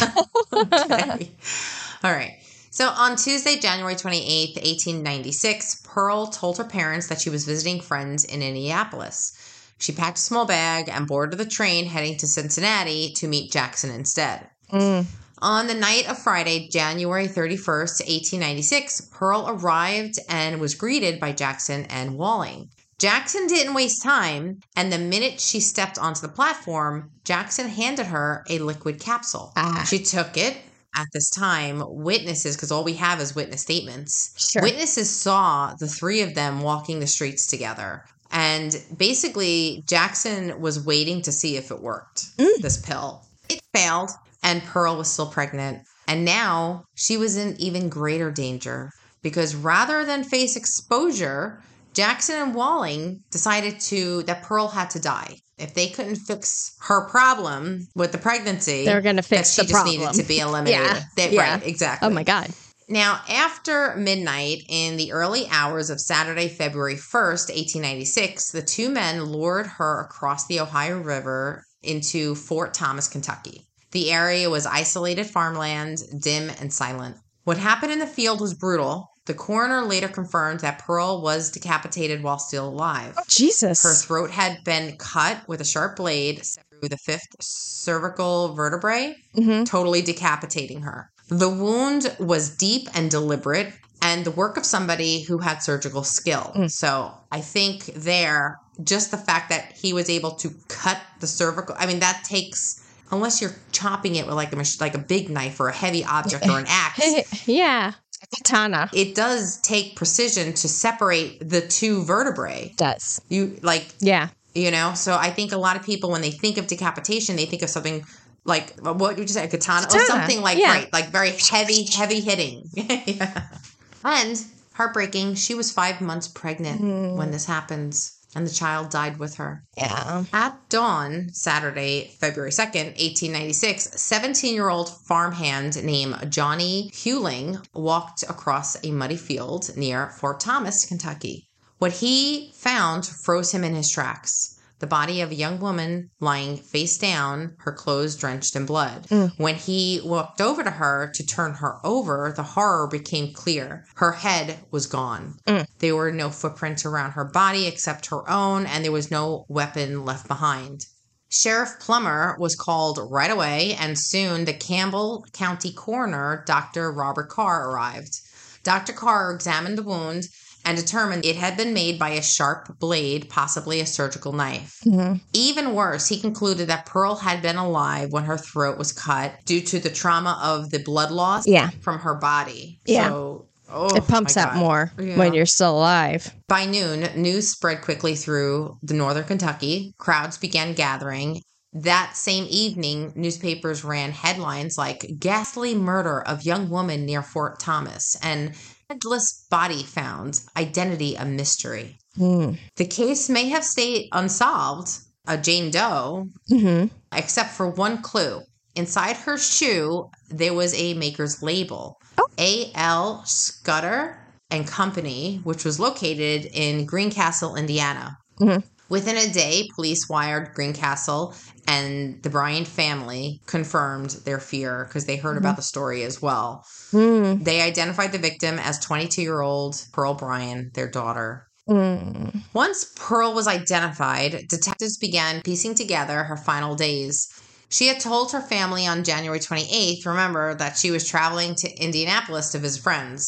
[SPEAKER 1] Okay. All right. So on Tuesday, January twenty-eighth, eighteen ninety-six, Pearl told her parents that she was visiting friends in Indianapolis. She packed a small bag and boarded the train heading to Cincinnati to meet Jackson instead.
[SPEAKER 2] Mm.
[SPEAKER 1] On the night of Friday, January thirty-first, eighteen ninety-six, Pearl arrived and was greeted by Jackson and Walling. Jackson didn't waste time, and the minute she stepped onto the platform, Jackson handed her a liquid capsule.
[SPEAKER 2] Ah.
[SPEAKER 1] She took it. At this time, witnesses, because all we have is witness statements,
[SPEAKER 2] sure.
[SPEAKER 1] witnesses saw the three of them walking the streets together. And basically, Jackson was waiting to see if it worked, mm. this pill. It failed, and Pearl was still pregnant. And now she was in even greater danger because rather than face exposure, Jackson and Walling decided to that Pearl had to die. If they couldn't fix her problem with the pregnancy,
[SPEAKER 2] they were going to fix
[SPEAKER 1] the
[SPEAKER 2] problem. She
[SPEAKER 1] just needed to be eliminated.
[SPEAKER 2] yeah.
[SPEAKER 1] They,
[SPEAKER 2] yeah.
[SPEAKER 1] Right, exactly.
[SPEAKER 2] Oh, my God.
[SPEAKER 1] Now, after midnight, in the early hours of Saturday, February first, eighteen ninety-six, the two men lured her across the Ohio River into Fort Thomas, Kentucky. The area was isolated farmland, dim and silent. What happened in the field was brutal. The coroner later confirmed that Pearl was decapitated while still alive.
[SPEAKER 2] Oh, Jesus.
[SPEAKER 1] Her throat had been cut with a sharp blade through the fifth cervical vertebrae, mm-hmm. totally decapitating her. The wound was deep and deliberate, and the work of somebody who had surgical skill. Mm. So I think there, just the fact that he was able to cut the cervical, I mean, that takes, unless you're chopping it with like a, like a big knife or a heavy object or an axe.
[SPEAKER 2] Yeah. Katana.
[SPEAKER 1] It does take precision to separate the two vertebrae.
[SPEAKER 2] It does.
[SPEAKER 1] You like,
[SPEAKER 2] yeah.
[SPEAKER 1] You know, so I think a lot of people, when they think of decapitation, they think of something like, what would you say, a katana, katana. or something like, yeah. right, like very heavy, heavy hitting. Yeah. And heartbreaking, she was five months pregnant mm. when this happens. And the child died with her.
[SPEAKER 2] Yeah.
[SPEAKER 1] At dawn, Saturday, February second, eighteen ninety-six, seventeen-year-old farmhand named Johnny Hewling walked across a muddy field near Fort Thomas, Kentucky. What he found froze him in his tracks. The body of a young woman lying face down, her clothes drenched in blood. Mm. When he walked over to her to turn her over, the horror became clear. Her head was gone. Mm. There were no footprints around her body except her own, and there was no weapon left behind. Sheriff Plummer was called right away, and soon the Campbell County coroner, Doctor Robert Carr, arrived. Doctor Carr examined the wound and determined it had been made by a sharp blade, possibly a surgical knife. Mm-hmm. Even worse, he concluded that Pearl had been alive when her throat was cut due to the trauma of the blood loss yeah. from her body.
[SPEAKER 2] Yeah.
[SPEAKER 1] So, oh,
[SPEAKER 2] it pumps out more yeah. when you're still alive.
[SPEAKER 1] By noon, news spread quickly through the northern Kentucky. Crowds began gathering. That same evening, newspapers ran headlines like, "Ghastly Murder of Young Woman Near Fort Thomas," and "Headless Body Found, Identity a Mystery." Mm. The case may have stayed unsolved, a Jane Doe, mm-hmm. except for one clue. Inside her shoe, there was a maker's label. Oh. A L Scudder and Company, which was located in Greencastle, Indiana. Mm-hmm. Within a day, police wired Greencastle, and the Bryant family confirmed their fear because they heard mm-hmm. about the story as well. Mm. They identified the victim as twenty-two-year-old Pearl Bryant, their daughter. Mm. Once Pearl was identified, detectives began piecing together her final days. She had told her family on January twenty-eighth, remember, that she was traveling to Indianapolis to visit friends.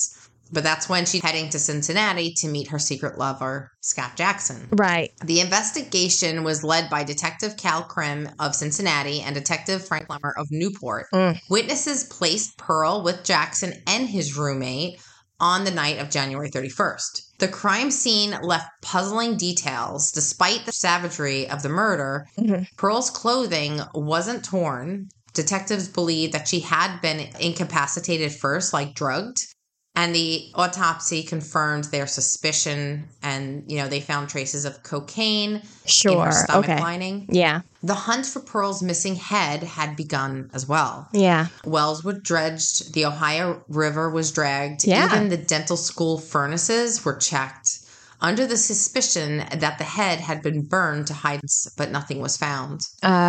[SPEAKER 1] But that's when she's heading to Cincinnati to meet her secret lover, Scott Jackson.
[SPEAKER 2] Right.
[SPEAKER 1] The investigation was led by Detective Cal Krim of Cincinnati and Detective Frank Lemmer of Newport. Mm. Witnesses placed Pearl with Jackson and his roommate on the night of January thirty-first. The crime scene left puzzling details. Despite the savagery of the murder, mm-hmm. Pearl's clothing wasn't torn. Detectives believe that she had been incapacitated first, like drugged. And the autopsy confirmed their suspicion, and, you know, they found traces of cocaine
[SPEAKER 2] sure.
[SPEAKER 1] in her stomach
[SPEAKER 2] okay.
[SPEAKER 1] lining.
[SPEAKER 2] Yeah.
[SPEAKER 1] The hunt for Pearl's missing head had begun as well.
[SPEAKER 2] Yeah.
[SPEAKER 1] Wells were dredged. The Ohio River was dragged.
[SPEAKER 2] Yeah.
[SPEAKER 1] Even the dental school furnaces were checked under the suspicion that the head had been burned to hide, but nothing was found.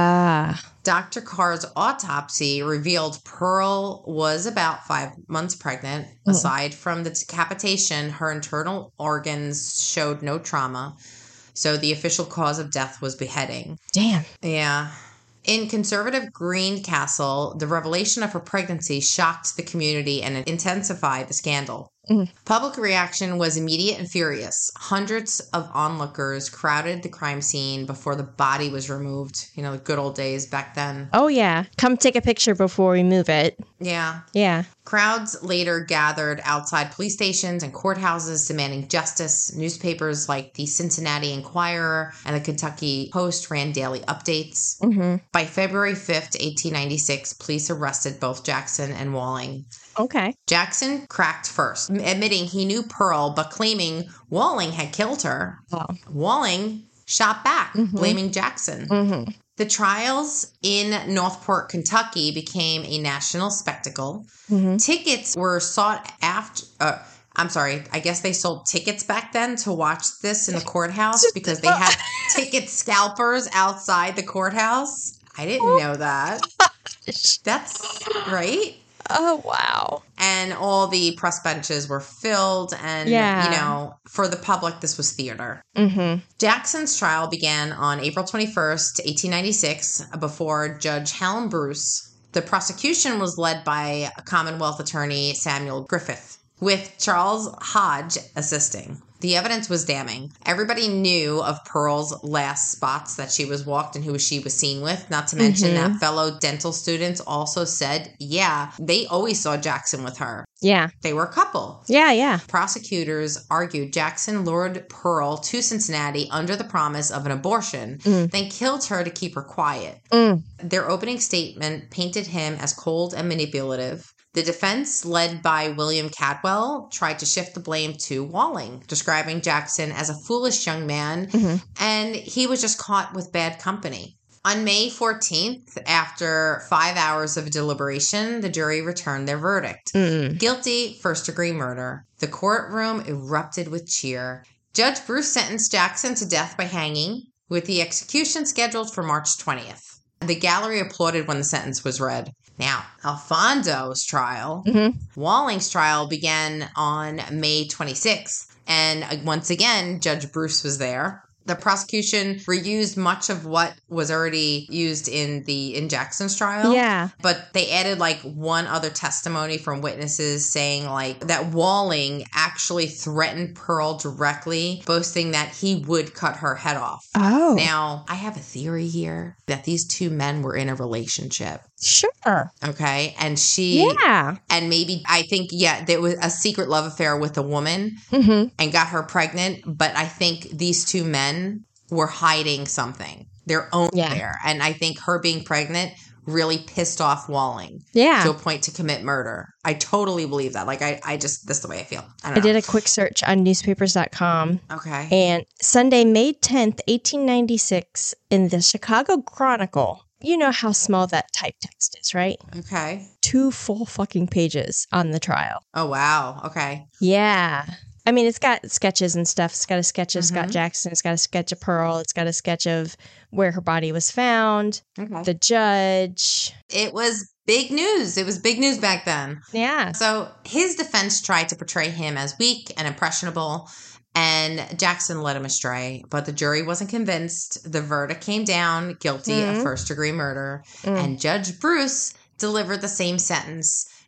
[SPEAKER 2] Ah. Uh.
[SPEAKER 1] Doctor Carr's autopsy revealed Pearl was about five months pregnant. Mm. Aside from the decapitation, her internal organs showed no trauma. So the official cause of death was beheading.
[SPEAKER 2] Damn.
[SPEAKER 1] Yeah. In conservative Greencastle, the revelation of her pregnancy shocked the community and intensified the scandal. Mm. Public reaction was immediate and furious. Hundreds of onlookers crowded the crime scene before the body was removed. You know, the good old days back then.
[SPEAKER 2] Oh, yeah. Come take a picture before we move it.
[SPEAKER 1] Yeah.
[SPEAKER 2] Yeah.
[SPEAKER 1] Crowds later gathered outside police stations and courthouses demanding justice. Newspapers like the Cincinnati Enquirer and the Kentucky Post ran daily updates. Mm-hmm. By February fifth, eighteen ninety-six, police arrested both Jackson and Walling.
[SPEAKER 2] Okay.
[SPEAKER 1] Jackson cracked first, admitting he knew Pearl, but claiming Walling had killed her. Oh. Walling shot back, mm-hmm. blaming Jackson. Mm-hmm. The trials in Northport, Kentucky became a national spectacle. Mm-hmm. Tickets were sought after... Uh, I'm sorry, I guess they sold tickets back then to watch this in the courthouse because they had ticket scalpers outside the courthouse. I didn't know that. That's right.
[SPEAKER 2] Oh, wow.
[SPEAKER 1] And all the press benches were filled. And, yeah. you know, for the public, this was theater. Mm-hmm. Jackson's trial began on April twenty-first, eighteen ninety-six, before Judge Helen Bruce. The prosecution was led by Commonwealth Attorney Samuel Griffith, with Charles Hodge assisting. The evidence was damning. Everybody knew of Pearl's last spots that she was walked and who she was seen with, not to mention mm-hmm. that fellow dental students also said, yeah, they always saw Jackson with her.
[SPEAKER 2] Yeah.
[SPEAKER 1] They were a couple.
[SPEAKER 2] Yeah, yeah.
[SPEAKER 1] Prosecutors argued Jackson lured Pearl to Cincinnati under the promise of an abortion, mm. then killed her to keep her quiet. Mm. Their opening statement painted him as cold and manipulative. The defense, led by William Cadwell, tried to shift the blame to Walling, describing Jackson as a foolish young man, mm-hmm. and he was just caught with bad company. On May fourteenth, after five hours of deliberation, the jury returned their verdict. Mm. Guilty, first-degree murder. The courtroom erupted with cheer. Judge Bruce sentenced Jackson to death by hanging, with the execution scheduled for March twentieth. The gallery applauded when the sentence was read. Now, Alfonso's trial, mm-hmm. Walling's trial began on May twenty-sixth. And once again, Judge Bruce was there. The prosecution reused much of what was already used in the in Jackson's trial.
[SPEAKER 2] Yeah.
[SPEAKER 1] But they added like one other testimony from witnesses saying like that Walling actually threatened Pearl directly, boasting that he would cut her head off.
[SPEAKER 2] Oh.
[SPEAKER 1] Now, I have a theory here that these two men were in a relationship.
[SPEAKER 2] Sure.
[SPEAKER 1] Okay. And she,
[SPEAKER 2] yeah.
[SPEAKER 1] And maybe, I think, yeah, there was a secret love affair with a woman mm-hmm. and got her pregnant. But I think these two men were hiding something, their own yeah. affair. And I think her being pregnant really pissed off Walling.
[SPEAKER 2] Yeah.
[SPEAKER 1] To a point to commit murder. I totally believe that. Like, I, I just, that's the way I feel. I don't
[SPEAKER 2] I
[SPEAKER 1] know.
[SPEAKER 2] did a quick search on newspapers dot com.
[SPEAKER 1] Okay.
[SPEAKER 2] And Sunday, May tenth, eighteen ninety-six, in the Chicago Chronicle. You know how small that type text is, right?
[SPEAKER 1] Okay.
[SPEAKER 2] Two full fucking pages on the trial.
[SPEAKER 1] Oh, wow. Okay.
[SPEAKER 2] Yeah. I mean, it's got sketches and stuff. It's got a sketch of mm-hmm. Scott Jackson. It's got a sketch of Pearl. It's got a sketch of where her body was found. Okay. The judge.
[SPEAKER 1] It was big news. It was big news back then.
[SPEAKER 2] Yeah.
[SPEAKER 1] So his defense tried to portray him as weak and impressionable. And Jackson led him astray, but the jury wasn't convinced. The verdict came down guilty mm. of first-degree murder, mm. and Judge Bruce delivered the same sentence,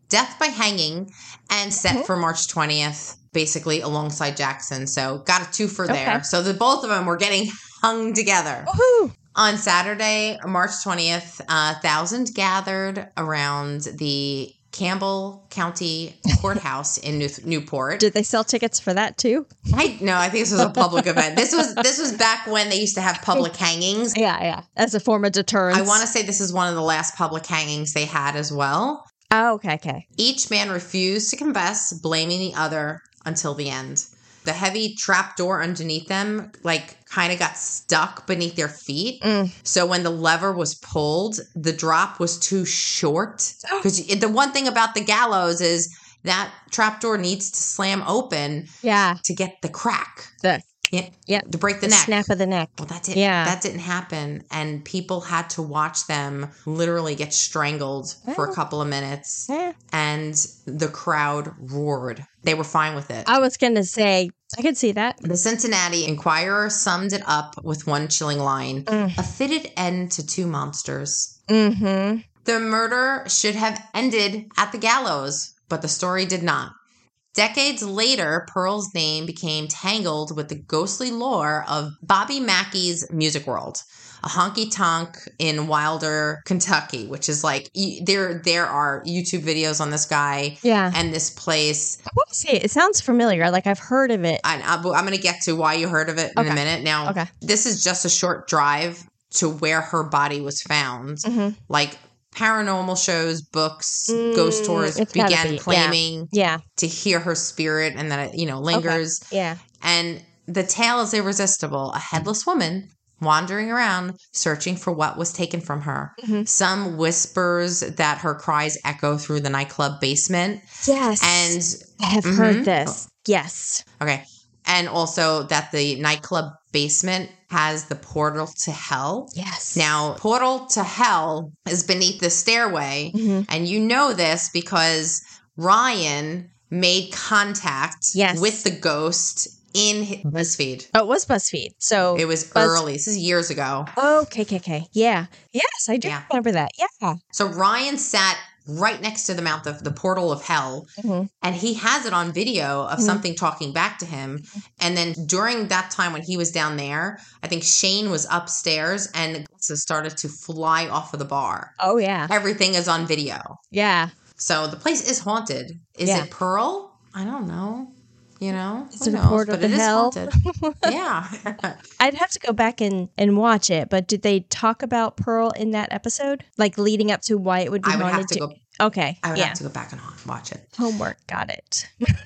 [SPEAKER 1] death by hanging and set mm-hmm. for March twentieth, basically alongside Jackson. So got a twofer okay. there. So the both of them were getting hung together.
[SPEAKER 2] Woohoo!
[SPEAKER 1] On Saturday, March twentieth, a thousand gathered around the Campbell County Courthouse in New- Newport.
[SPEAKER 2] Did they sell tickets for that too?
[SPEAKER 1] I no, I think this was a public event. This was this was back when they used to have public hangings.
[SPEAKER 2] Yeah, yeah, as a form of deterrence.
[SPEAKER 1] I want to say this is one of the last public hangings they had as well.
[SPEAKER 2] Oh, okay, okay.
[SPEAKER 1] Each man refused to confess, blaming the other until the end. The heavy trap door underneath them, like, kind of got stuck beneath their feet. Mm. So when the lever was pulled, the drop was too short. Because the one thing about the gallows is that trap door needs to slam open
[SPEAKER 2] yeah.
[SPEAKER 1] to get the crack.
[SPEAKER 2] The
[SPEAKER 1] Yeah,
[SPEAKER 2] yeah,
[SPEAKER 1] to break the,
[SPEAKER 2] the
[SPEAKER 1] neck.
[SPEAKER 2] Snap of the neck.
[SPEAKER 1] Well, that didn't,
[SPEAKER 2] yeah.
[SPEAKER 1] that didn't happen. And people had to watch them literally get strangled oh. for a couple of minutes. Yeah. And the crowd roared. They were fine with it.
[SPEAKER 2] I was going to say, I could see that.
[SPEAKER 1] The Cincinnati Enquirer summed it up with one chilling line. Mm. A fitted end to two monsters.
[SPEAKER 2] Mm-hmm.
[SPEAKER 1] The murder should have ended at the gallows, but the story did not. Decades later, Pearl's name became tangled with the ghostly lore of Bobby Mackey's Music World, a honky-tonk in Wilder, Kentucky, which is like, there there are YouTube videos on this guy
[SPEAKER 2] yeah.
[SPEAKER 1] and this place.
[SPEAKER 2] I want to say, it sounds familiar, like I've heard of it.
[SPEAKER 1] I, I'm going to get to why you heard of it in
[SPEAKER 2] okay.
[SPEAKER 1] a minute. Now,
[SPEAKER 2] okay.
[SPEAKER 1] this is just a short drive to where her body was found.
[SPEAKER 2] Mm-hmm.
[SPEAKER 1] Like, paranormal shows, books,
[SPEAKER 2] mm,
[SPEAKER 1] ghost tours began
[SPEAKER 2] be.
[SPEAKER 1] claiming
[SPEAKER 2] yeah. Yeah.
[SPEAKER 1] to hear her spirit and that it, you know, lingers.
[SPEAKER 2] Okay. Yeah.
[SPEAKER 1] And the tale is irresistible. A headless woman wandering around searching for what was taken from her.
[SPEAKER 2] Mm-hmm.
[SPEAKER 1] Some whispers that her cries echo through the nightclub basement.
[SPEAKER 2] Yes.
[SPEAKER 1] And
[SPEAKER 2] I have mm-hmm. heard this. Yes.
[SPEAKER 1] Okay. And also that the nightclub basement has the portal to hell.
[SPEAKER 2] Yes.
[SPEAKER 1] Now, portal to hell is beneath the stairway. Mm-hmm. And you know this because Ryan made contact
[SPEAKER 2] yes.
[SPEAKER 1] with the ghost in BuzzFeed.
[SPEAKER 2] Oh, it was BuzzFeed. So
[SPEAKER 1] it was
[SPEAKER 2] Buzz-
[SPEAKER 1] early. This is years ago.
[SPEAKER 2] Oh, okay, okay, okay. Yeah. Yes, I do yeah. remember that. Yeah.
[SPEAKER 1] So Ryan sat right next to the mouth of the portal of hell. Mm-hmm. And he has it on video of mm-hmm. something talking back to him. And then during that time when he was down there, I think Shane was upstairs and started to fly off of the bar.
[SPEAKER 2] Oh, yeah.
[SPEAKER 1] Everything is on video.
[SPEAKER 2] Yeah.
[SPEAKER 1] So the place is haunted. Is
[SPEAKER 2] yeah.
[SPEAKER 1] it Pearl? I don't know. You know?
[SPEAKER 2] It's a portal to hell.
[SPEAKER 1] Yeah.
[SPEAKER 2] I'd have to go back and, and watch it, but did they talk about Pearl in that episode? Like leading up to why it would be
[SPEAKER 1] I would
[SPEAKER 2] haunted?
[SPEAKER 1] have to, to go.
[SPEAKER 2] Okay.
[SPEAKER 1] I would
[SPEAKER 2] yeah.
[SPEAKER 1] have to go back and watch it.
[SPEAKER 2] Homework. Got it.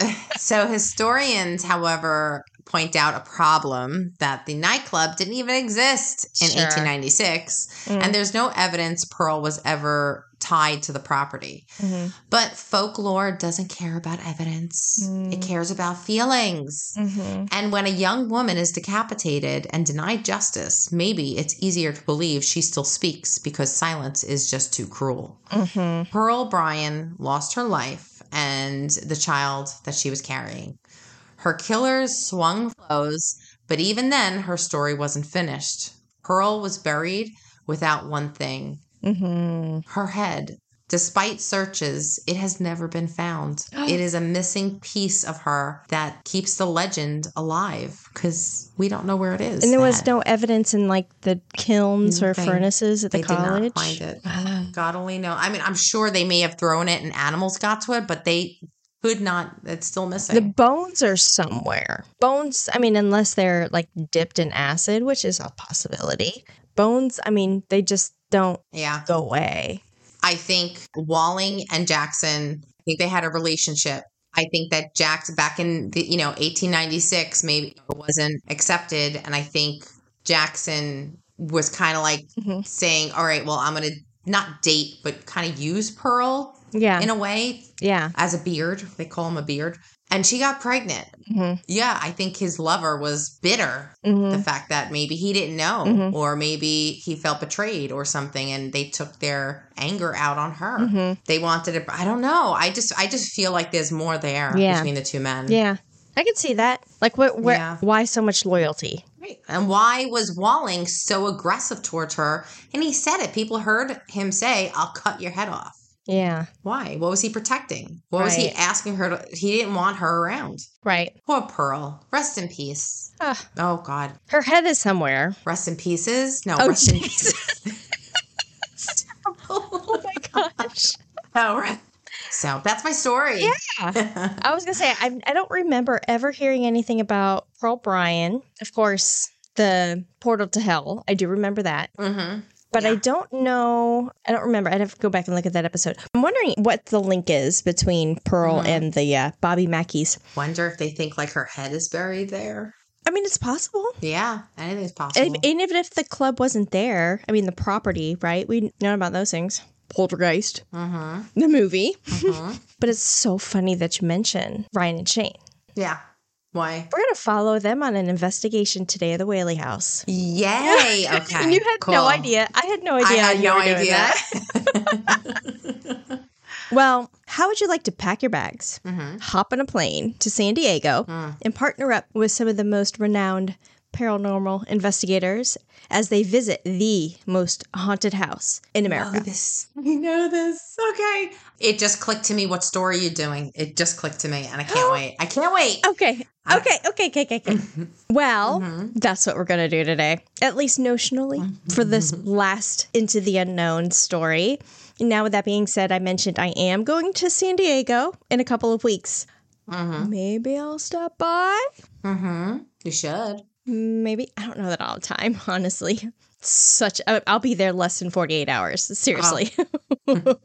[SPEAKER 1] So historians, however, point out a problem that the nightclub didn't even exist in sure. eighteen ninety-six. Mm. And there's no evidence Pearl was ever tied to the property. Mm-hmm. But folklore doesn't care about evidence. Mm. It cares about feelings. Mm-hmm. And when a young woman is decapitated and denied justice, maybe it's easier to believe she still speaks because silence is just too cruel. Mm-hmm. Pearl Bryan lost her life and the child that she was carrying. Her killers swung blows, but even then, her story wasn't finished. Pearl was buried without one thing. Mm-hmm. Her head. Despite searches, it has never been found. It is a missing piece of her that keeps the legend alive because we don't know where it is.
[SPEAKER 2] And there was no evidence in like the kilns or they, furnaces at the
[SPEAKER 1] they
[SPEAKER 2] college?
[SPEAKER 1] They did not find it. God only knows. I mean, I'm sure they may have thrown it and animals got to it, but they could not. It's still missing.
[SPEAKER 2] The bones are somewhere. Bones, I mean, unless they're like dipped in acid, which is a possibility. Bones, I mean, they just don't
[SPEAKER 1] yeah.
[SPEAKER 2] go away.
[SPEAKER 1] I think Walling and Jackson, I think they had a relationship. I think that Jackson back in the, you know, eighteen ninety-six maybe wasn't accepted. And I think Jackson was kind of like mm-hmm. saying, all right, well, I'm going to not date, but kind of use Pearl
[SPEAKER 2] yeah.
[SPEAKER 1] in a way.
[SPEAKER 2] Yeah.
[SPEAKER 1] As a beard. They call him a beard. And she got pregnant. Mm-hmm. Yeah, I think his lover was bitter. Mm-hmm. The fact that maybe he didn't know mm-hmm. or maybe he felt betrayed or something and they took their anger out on her. Mm-hmm. They wanted to, I don't know. I just I just feel like there's more there yeah. between the two men.
[SPEAKER 2] Yeah. I can see that. Like, what? Where, yeah. why so much loyalty?
[SPEAKER 1] Right. And why was Walling so aggressive towards her? And he said it. People heard him say, I'll cut your head off.
[SPEAKER 2] Yeah.
[SPEAKER 1] Why? What was he protecting? What
[SPEAKER 2] right.
[SPEAKER 1] was he asking her to? He didn't want her around.
[SPEAKER 2] Right.
[SPEAKER 1] Poor Pearl. Rest in peace. Uh, oh, God.
[SPEAKER 2] Her head is somewhere.
[SPEAKER 1] Rest in pieces? No,
[SPEAKER 2] oh,
[SPEAKER 1] rest
[SPEAKER 2] geez.
[SPEAKER 1] in pieces.
[SPEAKER 2] Oh, my gosh.
[SPEAKER 1] Oh, right. So that's my story.
[SPEAKER 2] Yeah. I was going to say, I, I don't remember ever hearing anything about Pearl Bryan. Of course, the portal to hell. I do remember that.
[SPEAKER 1] Mm-hmm.
[SPEAKER 2] But
[SPEAKER 1] yeah.
[SPEAKER 2] I don't know. I don't remember. I'd have to go back and look at that episode. I'm wondering what the link is between Pearl mm-hmm. and the uh, Bobby Mackeys.
[SPEAKER 1] Wonder if they think like her head is buried there.
[SPEAKER 2] I mean, it's possible.
[SPEAKER 1] Yeah, anything's possible.
[SPEAKER 2] And, and even if the club wasn't there, I mean, the property, right? We know about those things. Poltergeist,
[SPEAKER 1] mm-hmm.
[SPEAKER 2] the movie.
[SPEAKER 1] Mm-hmm.
[SPEAKER 2] But it's so funny that you mention Ryan and Shane.
[SPEAKER 1] Yeah. Why?
[SPEAKER 2] We're going to follow them on an investigation today of the Whaley House.
[SPEAKER 1] Yay! Okay.
[SPEAKER 2] And you had
[SPEAKER 1] cool.
[SPEAKER 2] no idea. I had no idea.
[SPEAKER 1] I had no idea.
[SPEAKER 2] Well, how would you like to pack your bags,
[SPEAKER 1] mm-hmm.
[SPEAKER 2] hop on a plane to San Diego, mm. and partner up with some of the most renowned paranormal investigators as they visit the most haunted house in America?
[SPEAKER 1] I know this. I know this. Okay. It just clicked to me what story you're doing. It just clicked to me, and I can't wait. I can't wait.
[SPEAKER 2] Okay. Okay. Okay. Okay. Okay. okay. Well, mm-hmm. that's what we're going to do today, at least notionally, mm-hmm. for this last Into the Unknown story. Now, with that being said, I mentioned I am going to San Diego in a couple of weeks.
[SPEAKER 1] Mm-hmm.
[SPEAKER 2] Maybe I'll stop by.
[SPEAKER 1] Mm-hmm. You should.
[SPEAKER 2] Maybe. I don't know that all the time, honestly. Such. I'll be there less than forty-eight hours. Seriously. Oh.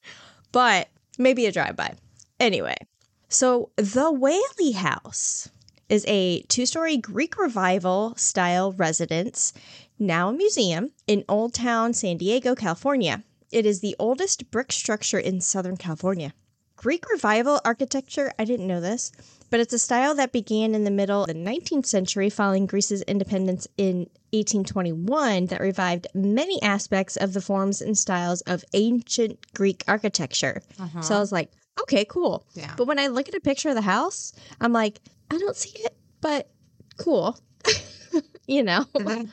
[SPEAKER 2] But maybe a drive-by. Anyway. So the Whaley House is a two-story Greek Revival style residence, now a museum, in Old Town, San Diego, California. It is the oldest brick structure in Southern California. Greek Revival architecture, I didn't know this, but it's a style that began in the middle of the nineteenth century following Greece's independence in eighteen twenty-one that revived many aspects of the forms and styles of ancient Greek architecture. Uh-huh. So I was like, okay, cool.
[SPEAKER 1] Yeah.
[SPEAKER 2] But when I look at a picture of the house, I'm like, I don't see it, but cool. You know?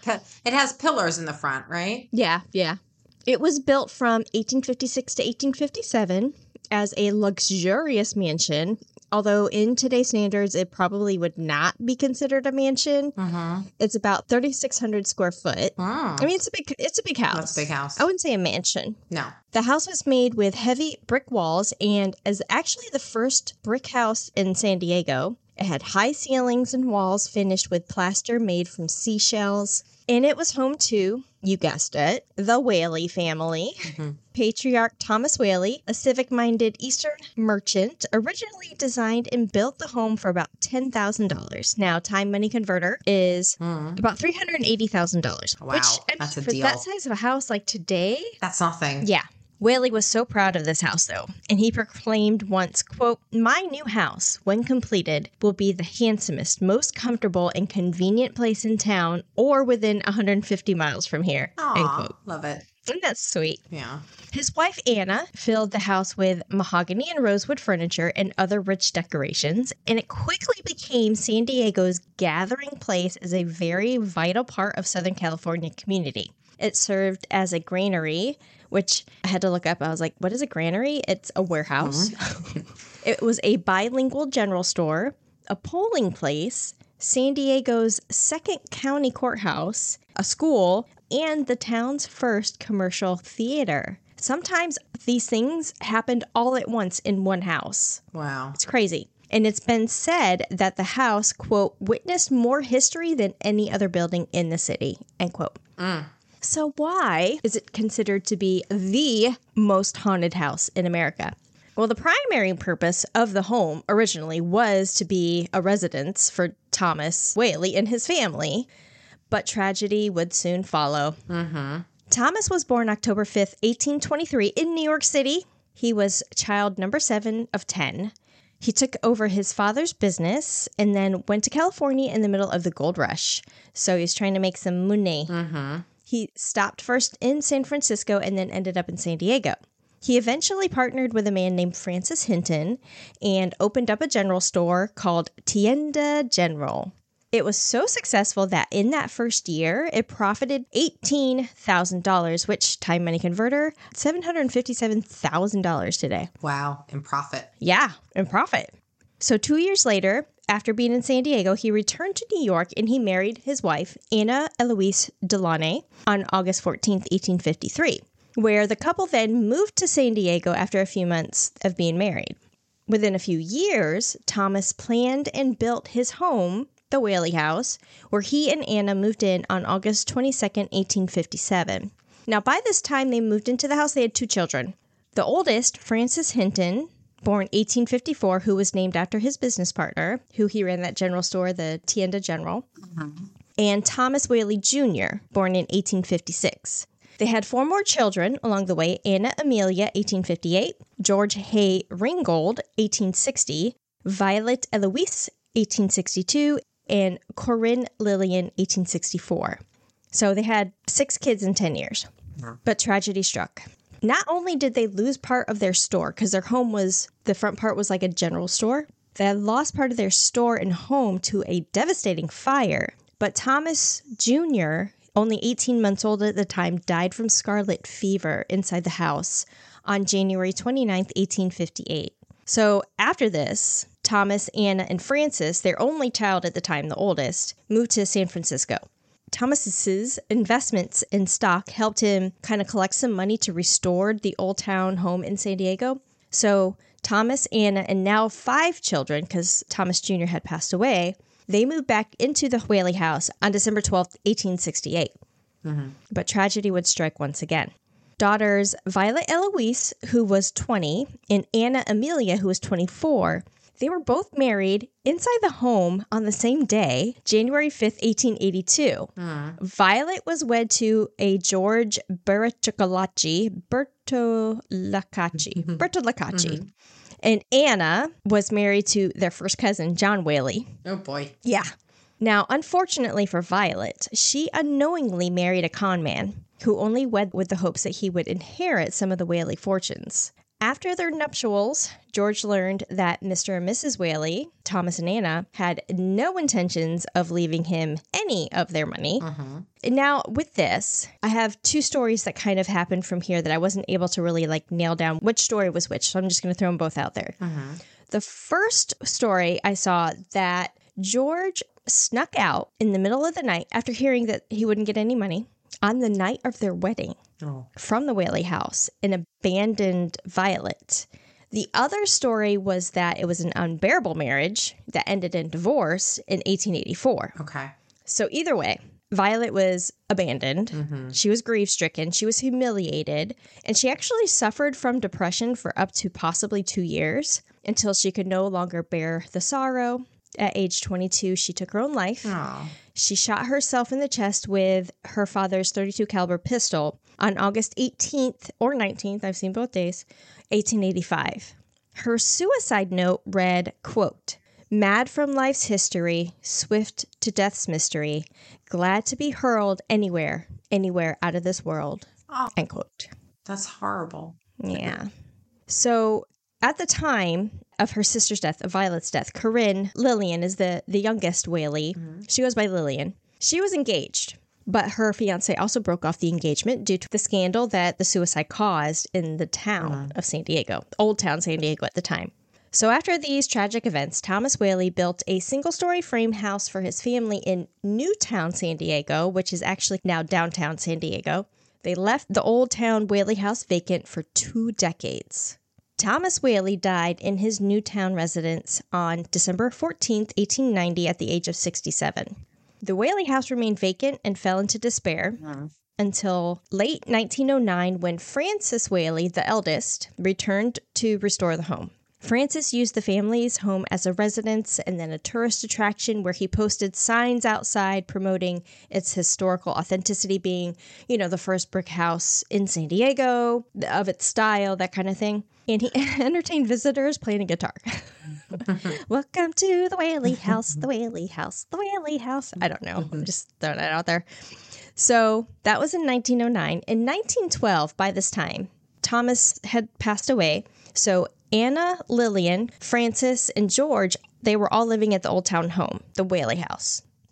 [SPEAKER 1] It has pillars in the front, right?
[SPEAKER 2] Yeah, yeah. It was built from eighteen fifty-six to eighteen fifty-seven as a luxurious mansion. Although in today's standards, it probably would not be considered a mansion.
[SPEAKER 1] Mm-hmm.
[SPEAKER 2] It's about thirty-six hundred square foot.
[SPEAKER 1] Mm.
[SPEAKER 2] I mean, it's a big, it's a big house.
[SPEAKER 1] That's a big house.
[SPEAKER 2] I wouldn't say a mansion.
[SPEAKER 1] No.
[SPEAKER 2] The house was made with heavy brick walls and is actually the first brick house in San Diego. It had high ceilings and walls finished with plaster made from seashells. And it was home to, you guessed it, the Whaley family. Mm-hmm. Patriarch Thomas Whaley, a civic-minded Eastern merchant, originally designed and built the home for about ten thousand dollars. Now, time money converter is mm. about three hundred eighty thousand dollars.
[SPEAKER 1] Wow,
[SPEAKER 2] which, I
[SPEAKER 1] that's
[SPEAKER 2] mean,
[SPEAKER 1] a
[SPEAKER 2] for
[SPEAKER 1] deal.
[SPEAKER 2] that size of a house like today.
[SPEAKER 1] That's nothing.
[SPEAKER 2] Yeah. Whaley was so proud of this house, though, and he proclaimed once, quote, "My new house, when completed, will be the handsomest, most comfortable, and convenient place in town or within one hundred fifty miles from here."
[SPEAKER 1] Aww,
[SPEAKER 2] end quote.
[SPEAKER 1] Love it.
[SPEAKER 2] Isn't that sweet?
[SPEAKER 1] Yeah.
[SPEAKER 2] His wife, Anna, filled the house with mahogany and rosewood furniture and other rich decorations, and it quickly became San Diego's gathering place as a very vital part of Southern California community. It served as a granary, which I had to look up. I was like, what is a granary? It's a warehouse. Mm-hmm. It was a bilingual general store, a polling place, San Diego's second county courthouse, a school, and the town's first commercial theater. Sometimes these things happened all at once in one house.
[SPEAKER 1] Wow.
[SPEAKER 2] It's crazy. And it's been said that the house, quote, witnessed more history than any other building in the city, end quote.
[SPEAKER 1] Mm.
[SPEAKER 2] So why is it considered to be the most haunted house in America? Well, the primary purpose of the home originally was to be a residence for Thomas Whaley and his family, but tragedy would soon follow.
[SPEAKER 1] Mm-hmm.
[SPEAKER 2] Thomas was born October fifth, eighteen twenty-three in New York City. He was child number seven of ten. He took over his father's business and then went to California in the middle of the gold rush. So he's trying to make some money.
[SPEAKER 1] Mm-hmm.
[SPEAKER 2] He stopped first in San Francisco and then ended up in San Diego. He eventually partnered with a man named Francis Hinton and opened up a general store called Tienda General. It was so successful that in that first year, it profited eighteen thousand dollars, which, time money converter, seven hundred fifty-seven thousand dollars today.
[SPEAKER 1] Wow, in profit.
[SPEAKER 2] Yeah, in profit. So two years later, after being in San Diego, he returned to New York and he married his wife, Anna Eloise Delaunay, on August fourteenth, eighteen fifty-three, where the couple then moved to San Diego after a few months of being married. Within a few years, Thomas planned and built his home, the Whaley House, where he and Anna moved in on August twenty-second, eighteen fifty-seven. Now, by this time they moved into the house, they had two children. The oldest, Francis Hinton, born eighteen fifty-four, who was named after his business partner, who he ran that general store, the Tienda General, mm-hmm. and Thomas Whaley Junior, born in eighteen fifty-six. They had four more children along the way: Anna Amelia, eighteen fifty-eight, George Hay Ringgold, eighteen sixty, Violet Eloise, eighteen sixty-two, and Corinne Lillian, eighteen sixty-four. So they had six kids in ten years. Yeah. But tragedy struck. Not only did they lose part of their store, because their home was, the front part was like a general store, they had lost part of their store and home to a devastating fire. But Thomas Junior, only eighteen months old at the time, died from scarlet fever inside the house on January twenty-ninth, eighteen fifty-eight. So after this, Thomas, Anna, and Francis, their only child at the time, the oldest, moved to San Francisco. Thomas's investments in stock helped him kind of collect some money to restore the Old Town home in San Diego. So Thomas, Anna, and now five children, because Thomas Junior had passed away, they moved back into the Whaley House on December twelfth, eighteen sixty-eight. Mm-hmm. But tragedy would strike once again. Daughters Violet Eloise, who was twenty, and Anna Amelia, who was twenty-four, they were both married inside the home on the same day, January fifth, eighteen eighty-two. Mm. Violet was wed to a George Bertolacci, Bertolacci, Bertolacci. Mm-hmm. And Anna was married to their first cousin, John Whaley.
[SPEAKER 1] Oh, boy.
[SPEAKER 2] Yeah. Now, unfortunately for Violet, she unknowingly married a con man who only wed with the hopes that he would inherit some of the Whaley fortunes. After their nuptials, George learned that Mister and Missus Whaley, Thomas and Anna, had no intentions of leaving him any of their money. Uh-huh. And now, with this, I have two stories that kind of happened from here that I wasn't able to really like nail down which story was which, so I'm just going to throw them both out there. Uh-huh. The first story I saw that George snuck out in the middle of the night after hearing that he wouldn't get any money on the night of their wedding. Oh. From the Whaley House and abandoned Violet. The other story was that it was an unbearable marriage that ended in divorce in eighteen eighty-four.
[SPEAKER 1] Okay.
[SPEAKER 2] So either way, Violet was abandoned. Mm-hmm. She was grief-stricken. She was humiliated. And she actually suffered from depression for up to possibly two years until she could no longer bear the sorrow. At age twenty-two, she took her own life. Aww. She shot herself in the chest with her father's thirty-two caliber pistol on August eighteenth or nineteenth, I've seen both days, eighteen eighty-five. Her suicide note read, quote, "Mad from life's history, swift to death's mystery, glad to be hurled anywhere, anywhere out of this world."
[SPEAKER 1] Oh,
[SPEAKER 2] end quote.
[SPEAKER 1] That's horrible.
[SPEAKER 2] Yeah. So at the time of her sister's death, of Violet's death, Corinne Lillian is the, the youngest Whaley. Mm-hmm. She goes by Lillian. She was engaged, but her fiancé also broke off the engagement due to the scandal that the suicide caused in the town mm-hmm. of San Diego, Old Town San Diego at the time. So after these tragic events, Thomas Whaley built a single-story frame house for his family in Newtown, San Diego, which is actually now downtown San Diego. They left the Old Town Whaley House vacant for two decades. Thomas Whaley died in his Newtown residence on December fourteenth, eighteen ninety, at the age of sixty-seven. The Whaley House remained vacant and fell into despair mm. until late nineteen oh nine when Francis Whaley, the eldest, returned to restore the home. Francis used the family's home as a residence and then a tourist attraction where he posted signs outside promoting its historical authenticity, being, you know, the first brick house in San Diego, of its style, that kind of thing. And he entertained visitors playing a guitar. Welcome to the Whaley House, the Whaley House, the Whaley House. I don't know. I'm just throwing that out there. So that was in nineteen oh nine. In nineteen twelve, by this time, Thomas had passed away. So Anna, Lillian, Francis, and George, they were all living at the Old Town home, the Whaley House.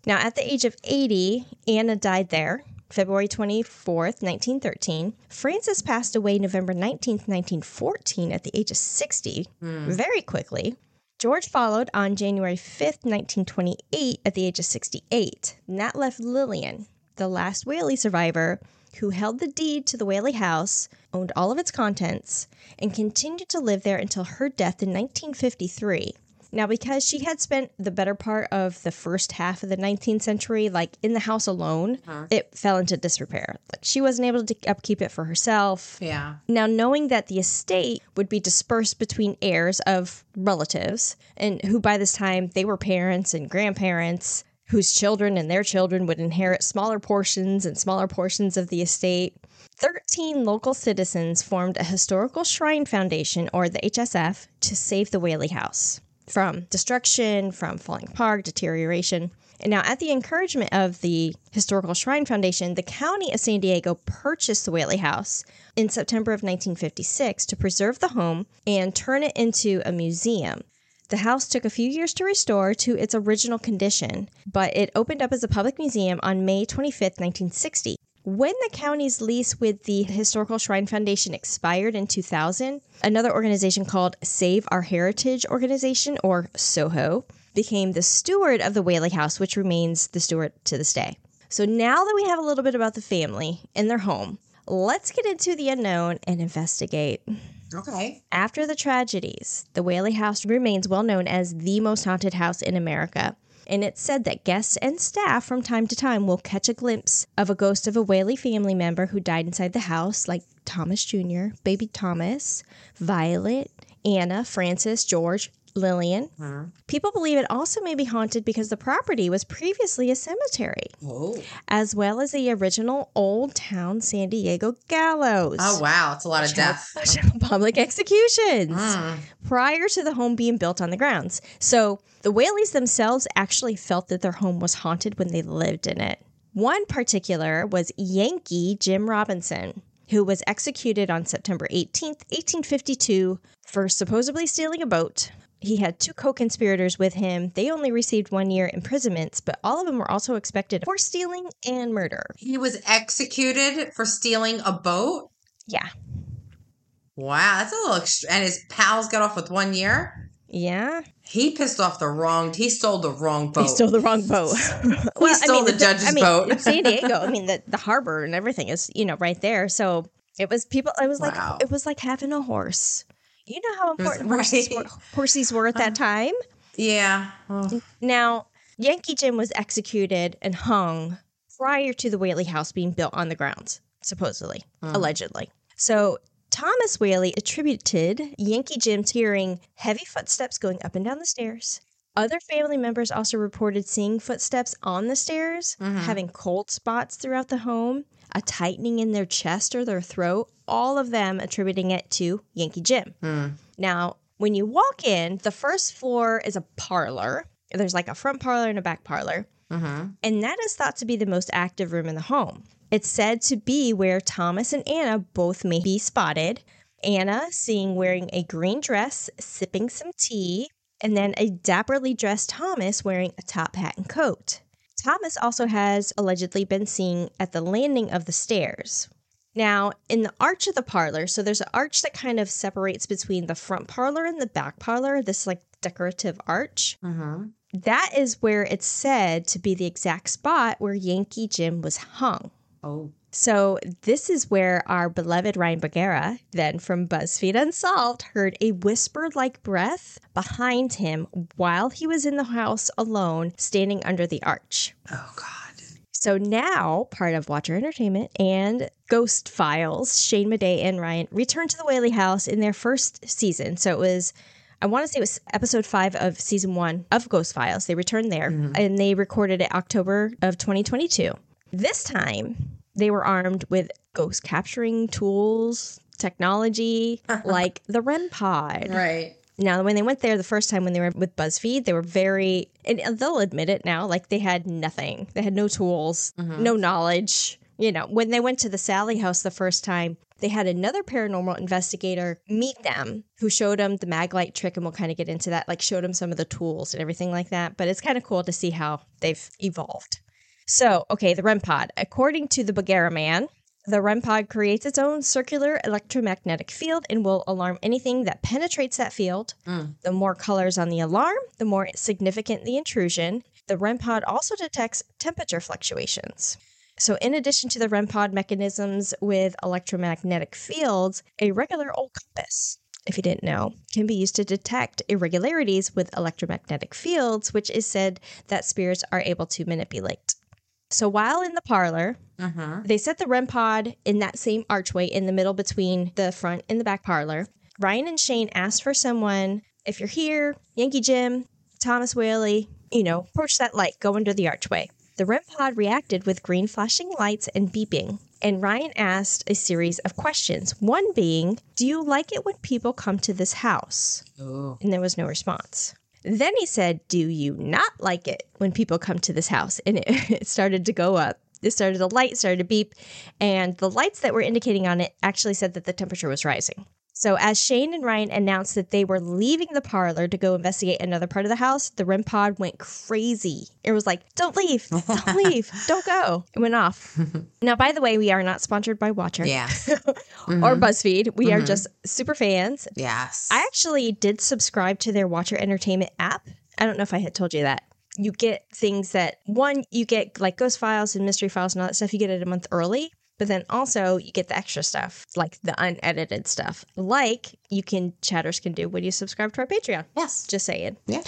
[SPEAKER 2] Now, at the age of eighty, Anna died there, February twenty-fourth, nineteen thirteen. Frances passed away November nineteenth, nineteen fourteen, at the age of sixty, mm. very quickly. George followed on January fifth, nineteen twenty-eight, at the age of sixty-eight. And that left Lillian, the last Whaley survivor, who held the deed to the Whaley house, owned all of its contents, and continued to live there until her death in nineteen fifty-three. Now, because she had spent the better part of the first half of the nineteenth century, like, in the house alone, huh. it fell into disrepair. Like, she wasn't able to upkeep it for herself.
[SPEAKER 1] Yeah.
[SPEAKER 2] Now, knowing that the estate would be dispersed between heirs of relatives, and who by this time, they were parents and grandparents, whose children and their children would inherit smaller portions and smaller portions of the estate, thirteen local citizens formed a Historical Shrine Foundation, or the H S F, to save the Whaley house from destruction, from falling apart, deterioration. And now, at the encouragement of the Historical Shrine Foundation, the County of San Diego purchased the Whaley house in September of nineteen fifty-six to preserve the home and turn it into a museum. The house took a few years to restore to its original condition, but it opened up as a public museum on May twenty-fifth, nineteen sixty. When the county's lease with the Historical Shrine Foundation expired in two thousand, another organization called Save Our Heritage Organization, or SOHO, became the steward of the Whaley house, which remains the steward to this day. So now that we have a little bit about the family and their home, let's get into the unknown and investigate.
[SPEAKER 1] Okay.
[SPEAKER 2] After the tragedies, the Whaley house remains well known as the most haunted house in America. And it's said that guests and staff from time to time will catch a glimpse of a ghost of a Whaley family member who died inside the house, like Thomas Junior, baby Thomas, Violet, Anna, Frances, George, Lillian. Mm-hmm. People believe it also may be haunted because the property was previously a cemetery,
[SPEAKER 1] oh.
[SPEAKER 2] as well as the original Old Town San Diego gallows.
[SPEAKER 1] Oh, wow. It's a lot of death.
[SPEAKER 2] Public executions
[SPEAKER 1] mm.
[SPEAKER 2] prior to the home being built on the grounds. So the Whaleys themselves actually felt that their home was haunted when they lived in it. One particular was Yankee Jim Robinson, who was executed on September eighteenth, eighteen fifty-two, for supposedly stealing a boat. He had two co-conspirators with him. They only received one year imprisonments, but all of them were also expected for stealing and murder.
[SPEAKER 1] He was executed for stealing a boat?
[SPEAKER 2] Yeah.
[SPEAKER 1] Wow, that's a little extreme. And his pals got off with one year?
[SPEAKER 2] Yeah.
[SPEAKER 1] He pissed off the wrong, he stole the wrong boat.
[SPEAKER 2] He stole the wrong boat.
[SPEAKER 1] well, he stole I mean, the, the judge's
[SPEAKER 2] I mean,
[SPEAKER 1] boat.
[SPEAKER 2] In San Diego, I mean, the, the harbor and everything is, you know, right there. So it was people, it was
[SPEAKER 1] wow.
[SPEAKER 2] like, it was like having a horse. You know how important
[SPEAKER 1] was,
[SPEAKER 2] horses,
[SPEAKER 1] right.
[SPEAKER 2] were, horses were at that time?
[SPEAKER 1] Yeah. Oh.
[SPEAKER 2] Now, Yankee Jim was executed and hung prior to the Whaley house being built on the grounds, supposedly, mm. allegedly. So Thomas Whaley attributed Yankee Jim to hearing heavy footsteps going up and down the stairs. Other family members also reported seeing footsteps on the stairs, mm-hmm. having cold spots throughout the home, a tightening in their chest or their throat, all of them attributing it to Yankee Jim.
[SPEAKER 1] Mm.
[SPEAKER 2] Now, when you walk in, the first floor is a parlor. There's like a front parlor and a back parlor.
[SPEAKER 1] Mm-hmm.
[SPEAKER 2] And that is thought to be the most active room in the home. It's said to be where Thomas and Anna both may be spotted. Anna seen wearing a green dress, sipping some tea, and then a dapperly dressed Thomas wearing a top hat and coat. Thomas also has allegedly been seen at the landing of the stairs. Now, in the arch of the parlor, so there's an arch that kind of separates between the front parlor and the back parlor, this like decorative arch.
[SPEAKER 1] Mm-hmm.
[SPEAKER 2] That is where it's said to be the exact spot where Yankee Jim was hung.
[SPEAKER 1] Oh.
[SPEAKER 2] So this is where our beloved Ryan Bergara, then from BuzzFeed Unsolved, heard a whisper-like breath behind him while he was in the house alone, standing under the arch.
[SPEAKER 1] Oh, God.
[SPEAKER 2] So now, part of Watcher Entertainment and Ghost Files, Shane Madej and Ryan returned to the Whaley house in their first season. So it was, I want to say it was episode five of season one of Ghost Files. They returned there, mm-hmm. and they recorded it October of twenty twenty-two. This time, they were armed with ghost capturing tools, technology, like the REM pod.
[SPEAKER 1] Right.
[SPEAKER 2] Now, when they went there the first time when they were with BuzzFeed, they were very, and they'll admit it now, like they had nothing. They had no tools, mm-hmm. no knowledge. You know, when they went to the Sally house the first time, they had another paranormal investigator meet them who showed them the mag light trick, and we'll kind of get into that, like showed them some of the tools and everything like that. But it's kind of cool to see how they've evolved. So, okay, the R E M pod. According to the Bagheera Man, the R E M pod creates its own circular electromagnetic field and will alarm anything that penetrates that field. Mm. The more colors on the alarm, the more significant the intrusion. The R E M pod also detects temperature fluctuations. So in addition to the R E M pod mechanisms with electromagnetic fields, a regular old compass, if you didn't know, can be used to detect irregularities with electromagnetic fields, which is said that spirits are able to manipulate. So while in the parlor, uh-huh. they set the R E M pod in that same archway in the middle between the front and the back parlor. Ryan and Shane asked for someone, if you're here, Yankee Jim, Thomas Whaley, you know, approach that light, go under the archway. The R E M pod reacted with green flashing lights and beeping, and Ryan asked a series of questions, one being, do you like it when people come to this house? Oh. And there was no response. Then he said, do you not like it when people come to this house? And it, it started to go up. It started, the light started to beep, and the lights that were indicating on it actually said that the temperature was rising. So as Shane and Ryan announced that they were leaving the parlor to go investigate another part of the house, the R E M pod went crazy. It was like, don't leave, don't leave, don't go. It went off. Now, by the way, we are not sponsored by Watcher.
[SPEAKER 1] Yeah.
[SPEAKER 2] mm-hmm. Or BuzzFeed. We mm-hmm. are just super fans.
[SPEAKER 1] Yes.
[SPEAKER 2] I actually did subscribe to their Watcher Entertainment app. I don't know if I had told you that. You get things that, one, you get like Ghost Files and Mystery Files and all that stuff. You get it a month early. But then also you get the extra stuff, like the unedited stuff, like you can, chatters can do when you subscribe to our Patreon.
[SPEAKER 1] Yes.
[SPEAKER 2] Just saying.
[SPEAKER 1] Yeah.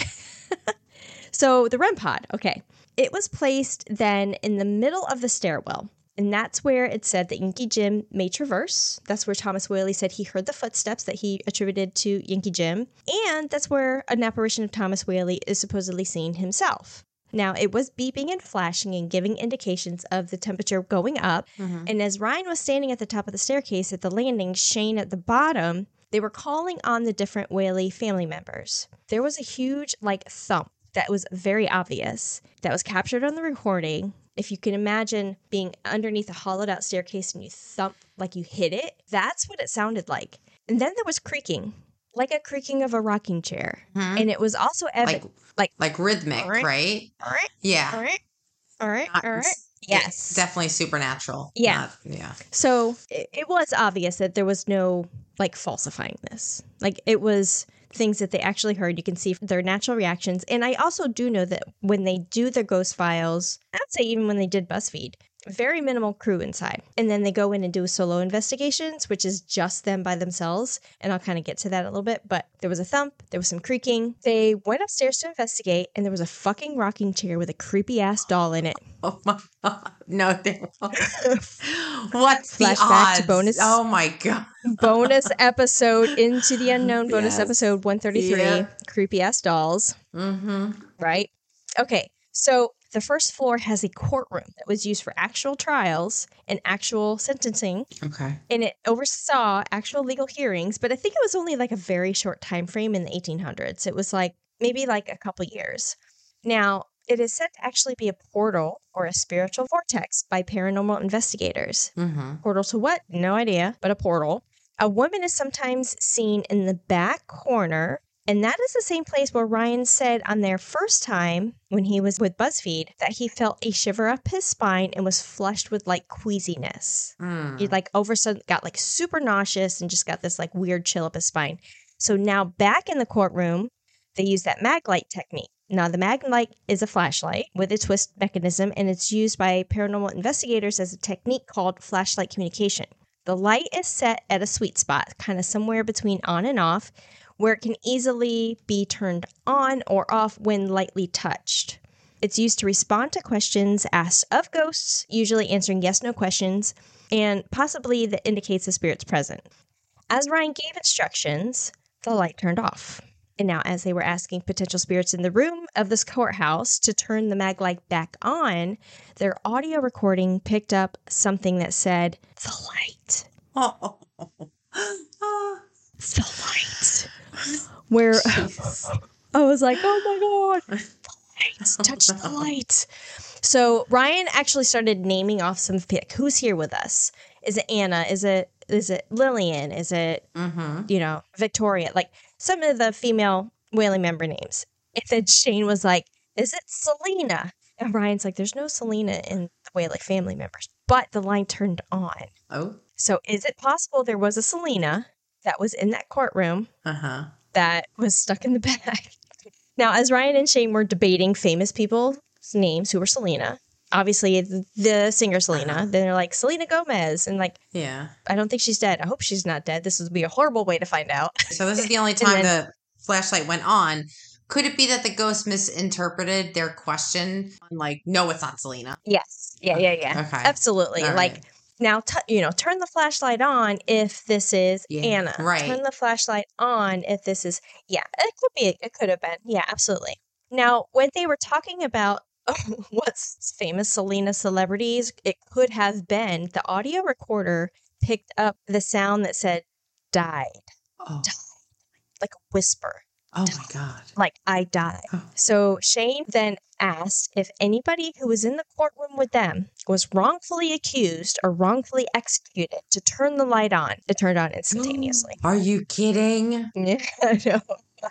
[SPEAKER 2] So the R E M pod, okay. It was placed then in the middle of the stairwell. And that's where it said that Yankee Jim may traverse. That's where Thomas Whaley said he heard the footsteps that he attributed to Yankee Jim. And that's where an apparition of Thomas Whaley is supposedly seen himself. Now, it was beeping and flashing and giving indications of the temperature going up. Mm-hmm. And as Ryan was standing at the top of the staircase at the landing, Shane at the bottom, they were calling on the different Whaley family members. There was a huge, like, thump that was very obvious that was captured on the recording. If you can imagine being underneath a hollowed-out staircase and you thump like you hit it, that's what it sounded like. And then there was creaking. Like a creaking of a rocking chair. Hmm. And it was also evident.
[SPEAKER 1] Like, like, like rhythmic,
[SPEAKER 2] all right,
[SPEAKER 1] right?
[SPEAKER 2] All right.
[SPEAKER 1] Yeah.
[SPEAKER 2] All right. All right. Not, all right. Yes.
[SPEAKER 1] Definitely supernatural.
[SPEAKER 2] Yeah.
[SPEAKER 1] Not, yeah.
[SPEAKER 2] So it, it was obvious that there was no, like, falsifying this. Like, it was things that they actually heard. You can see their natural reactions. And I also do know that when they do their Ghost Files, I would say even when they did BuzzFeed, very minimal crew inside. And then they go in and do solo investigations, which is just them by themselves. And I'll kind of get to that a little bit. But there was a thump. There was some creaking. They went upstairs to investigate, and there was a fucking rocking chair with a creepy ass doll in it.
[SPEAKER 1] Oh my God. No, there What's the
[SPEAKER 2] Flashback
[SPEAKER 1] odds?
[SPEAKER 2] to bonus.
[SPEAKER 1] Oh my God.
[SPEAKER 2] Bonus episode Into the Unknown. Bonus
[SPEAKER 1] yes.
[SPEAKER 2] episode one thirty-three. Yeah. Creepy ass dolls.
[SPEAKER 1] Mm-hmm.
[SPEAKER 2] Right? Okay. So the first floor has a courtroom that was used for actual trials and actual sentencing.
[SPEAKER 1] Okay.
[SPEAKER 2] And it oversaw actual legal hearings, but I think it was only like a very short time frame in the eighteen hundreds. It was like maybe like a couple years. Now, it is said to actually be a portal or a spiritual vortex by paranormal investigators. Mm-hmm. Portal to what? No idea, but a portal. A woman is sometimes seen in the back corner. And that is the same place where Ryan said on their first time when he was with BuzzFeed that he felt a shiver up his spine and was flushed with like queasiness. Mm. He like over sudden got like super nauseous and just got this like weird chill up his spine. So now back in the courtroom, they use that mag light technique. Now the mag light is a flashlight with a twist mechanism, and it's used by paranormal investigators as a technique called flashlight communication. The light is set at a sweet spot, kind of somewhere between on and off, where it can easily be turned on or off when lightly touched. It's used to respond to questions asked of ghosts, usually answering yes-no questions, and possibly that indicates the spirit's present. As Ryan gave instructions, the light turned off. And now as they were asking potential spirits in the room of this courthouse to turn the mag light back on, their audio recording picked up something that said, "The light." Oh. The light. Where I was like, oh my God, the light, touch the light. So Ryan actually started naming off some, like, who's here with us? Is it Anna? Is it is it Lillian? Is it, mm-hmm. you know, Victoria? Like some of the female Wailing member names. And then Shane was like, is it Selena? And Ryan's like, there's no Selena in the Wailing family members. But the line turned on. Oh. So is it possible there was a Selena that was in that courtroom uh-huh. that was stuck in the back? Now, as Ryan and Shane were debating famous people's names who were Selena, obviously the, the singer Selena, uh-huh. then they're like, Selena Gomez. And like, yeah, I don't think she's dead. I hope she's not dead. This would be a horrible way to find out.
[SPEAKER 1] So this is the only time then, the flashlight went on. Could it be that the ghost misinterpreted their question? Like, no, it's not Selena.
[SPEAKER 2] Yes. Yeah, yeah, yeah. Okay. Absolutely. All like, right. Now, t- you know, turn the flashlight on if this is yeah, Anna. Right. Turn the flashlight on if this is, yeah, it could be, it could have been. Yeah, absolutely. Now, when they were talking about oh, what's famous Selena celebrities, it could have been the audio recorder picked up the sound that said, died. Oh. Died. Like a whisper.
[SPEAKER 1] Oh, my God.
[SPEAKER 2] Like, I died. Oh. So Shane then asked if anybody who was in the courtroom with them was wrongfully accused or wrongfully executed to turn the light on. It turned on instantaneously.
[SPEAKER 1] Are you kidding?
[SPEAKER 2] Yeah, I know.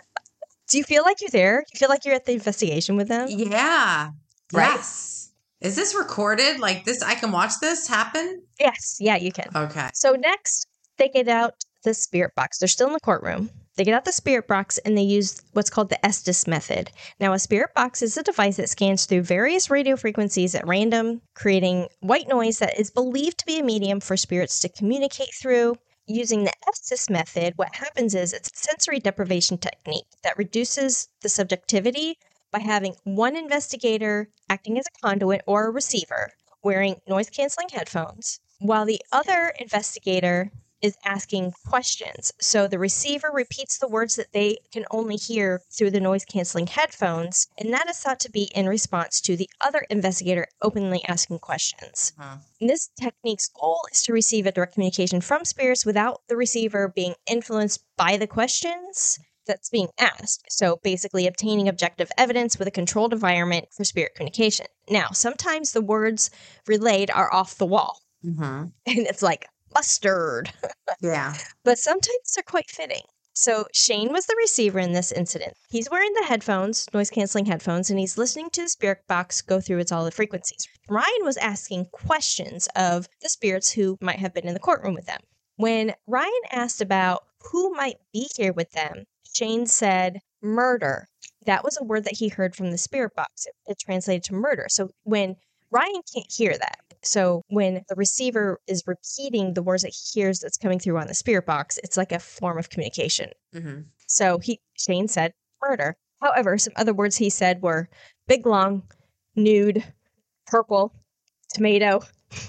[SPEAKER 2] Do you feel like you're there? You feel like you're at the investigation with them?
[SPEAKER 1] Yeah. Right? Yes. Is this recorded? Like this, I can watch this happen?
[SPEAKER 2] Yes. Yeah, you can.
[SPEAKER 1] Okay.
[SPEAKER 2] So next, they get out the spirit box. They're still in the courtroom. They get out the spirit box and they use what's called the Estes method. Now, a spirit box is a device that scans through various radio frequencies at random, creating white noise that is believed to be a medium for spirits to communicate through. Using the Estes method, what happens is it's a sensory deprivation technique that reduces the subjectivity by having one investigator acting as a conduit or a receiver wearing noise-canceling headphones, while the other investigator is asking questions. So the receiver repeats the words that they can only hear through the noise-canceling headphones, and that is thought to be in response to the other investigator openly asking questions. Uh-huh. And this technique's goal is to receive a direct communication from spirits without the receiver being influenced by the questions that's being asked. So basically obtaining objective evidence with a controlled environment for spirit communication. Now, sometimes the words relayed are off the wall. Mm-hmm. And it's like, mustard.
[SPEAKER 1] Yeah.
[SPEAKER 2] But sometimes they're quite fitting. So Shane was the receiver in this incident. He's wearing the headphones, noise-canceling headphones, and he's listening to the spirit box go through its all the frequencies. Ryan was asking questions of the spirits who might have been in the courtroom with them. When Ryan asked about who might be here with them, Shane said murder. That was a word that he heard from the spirit box. It, it translated to murder. So when Ryan can't hear that, so when the receiver is repeating the words that he hears that's coming through on the spirit box, it's like a form of communication. Mm-hmm. So he Shane said murder. However, some other words he said were big long, nude, purple, tomato.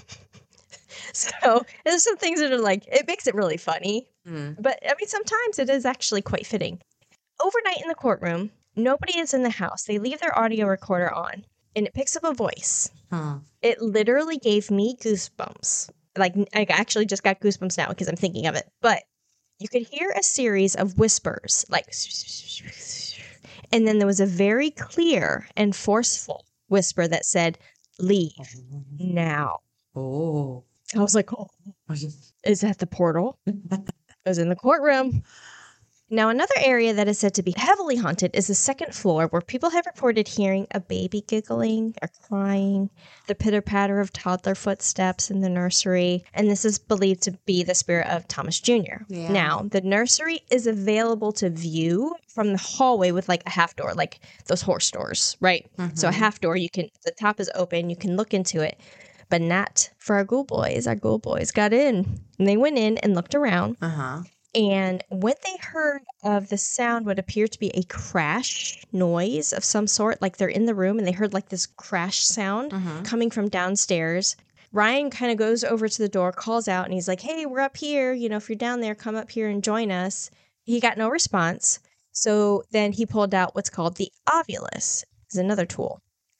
[SPEAKER 2] So there's some things that are like, it makes it really funny. Mm. But I mean, sometimes it is actually quite fitting. Overnight in the courtroom, nobody is in the house. They leave their audio recorder on. And it picks up a voice. Huh. It literally gave me goosebumps. Like, I actually just got goosebumps now because I'm thinking of it. But you could hear a series of whispers, like, and then there was a very clear and forceful whisper that said, leave now. Oh. I was like, oh, is that the portal? I was in the courtroom. Now, another area that is said to be heavily haunted is the second floor, where people have reported hearing a baby giggling or crying, the pitter-patter of toddler footsteps in the nursery, and this is believed to be the spirit of Thomas Junior Yeah. Now, the nursery is available to view from the hallway with like a half door, like those horse doors, right? Mm-hmm. So a half door, you can, the top is open, you can look into it, but not for our ghoul boys. Our ghoul boys got in, and they went in and looked around. Uh-huh. And when they heard of the sound, what appeared to be a crash noise of some sort, like they're in the room and they heard like this crash sound mm-hmm. coming from downstairs, Ryan kind of goes over to the door, calls out, and he's like, hey, we're up here. You know, if you're down there, come up here and join us. He got no response. So then he pulled out what's called the Ovilus. It's another tool.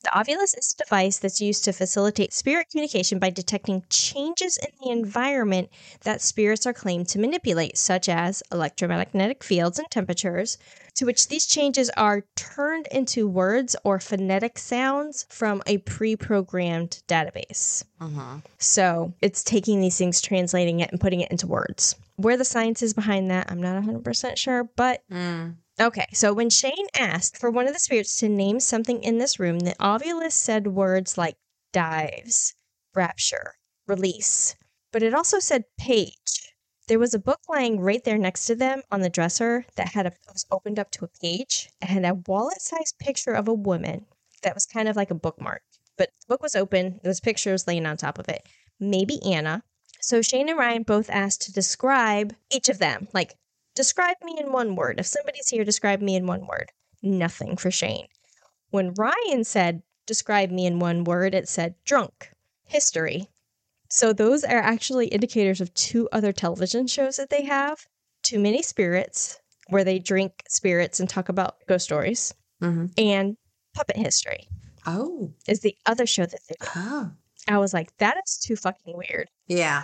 [SPEAKER 2] The Ovilus is a device that's used to facilitate spirit communication by detecting changes in the environment that spirits are claimed to manipulate, such as electromagnetic fields and temperatures, to which these changes are turned into words or phonetic sounds from a pre-programmed database.
[SPEAKER 1] Uh-huh.
[SPEAKER 2] So it's taking these things, translating it, and putting it into words. Where the science is behind that, I'm not one hundred percent sure, but...
[SPEAKER 1] Mm.
[SPEAKER 2] Okay, so when Shane asked for one of the spirits to name something in this room, the Ovilus said words like dives, rapture, release, but it also said page. There was a book lying right there next to them on the dresser that had a was opened up to a page and had a wallet-sized picture of a woman that was kind of like a bookmark. But the book was open, there was pictures laying on top of it. Maybe Anna. So Shane and Ryan both asked to describe each of them, like, describe me in one word. If somebody's here, describe me in one word. Nothing for Shane. When Ryan said, describe me in one word, it said drunk, history. So those are actually indicators of two other television shows that they have. Too Many Spirits, where they drink spirits and talk about ghost stories.
[SPEAKER 1] Mm-hmm.
[SPEAKER 2] And Puppet History.
[SPEAKER 1] Oh.
[SPEAKER 2] Is the other show that they do.
[SPEAKER 1] Oh.
[SPEAKER 2] I was like, that is too fucking weird.
[SPEAKER 1] Yeah.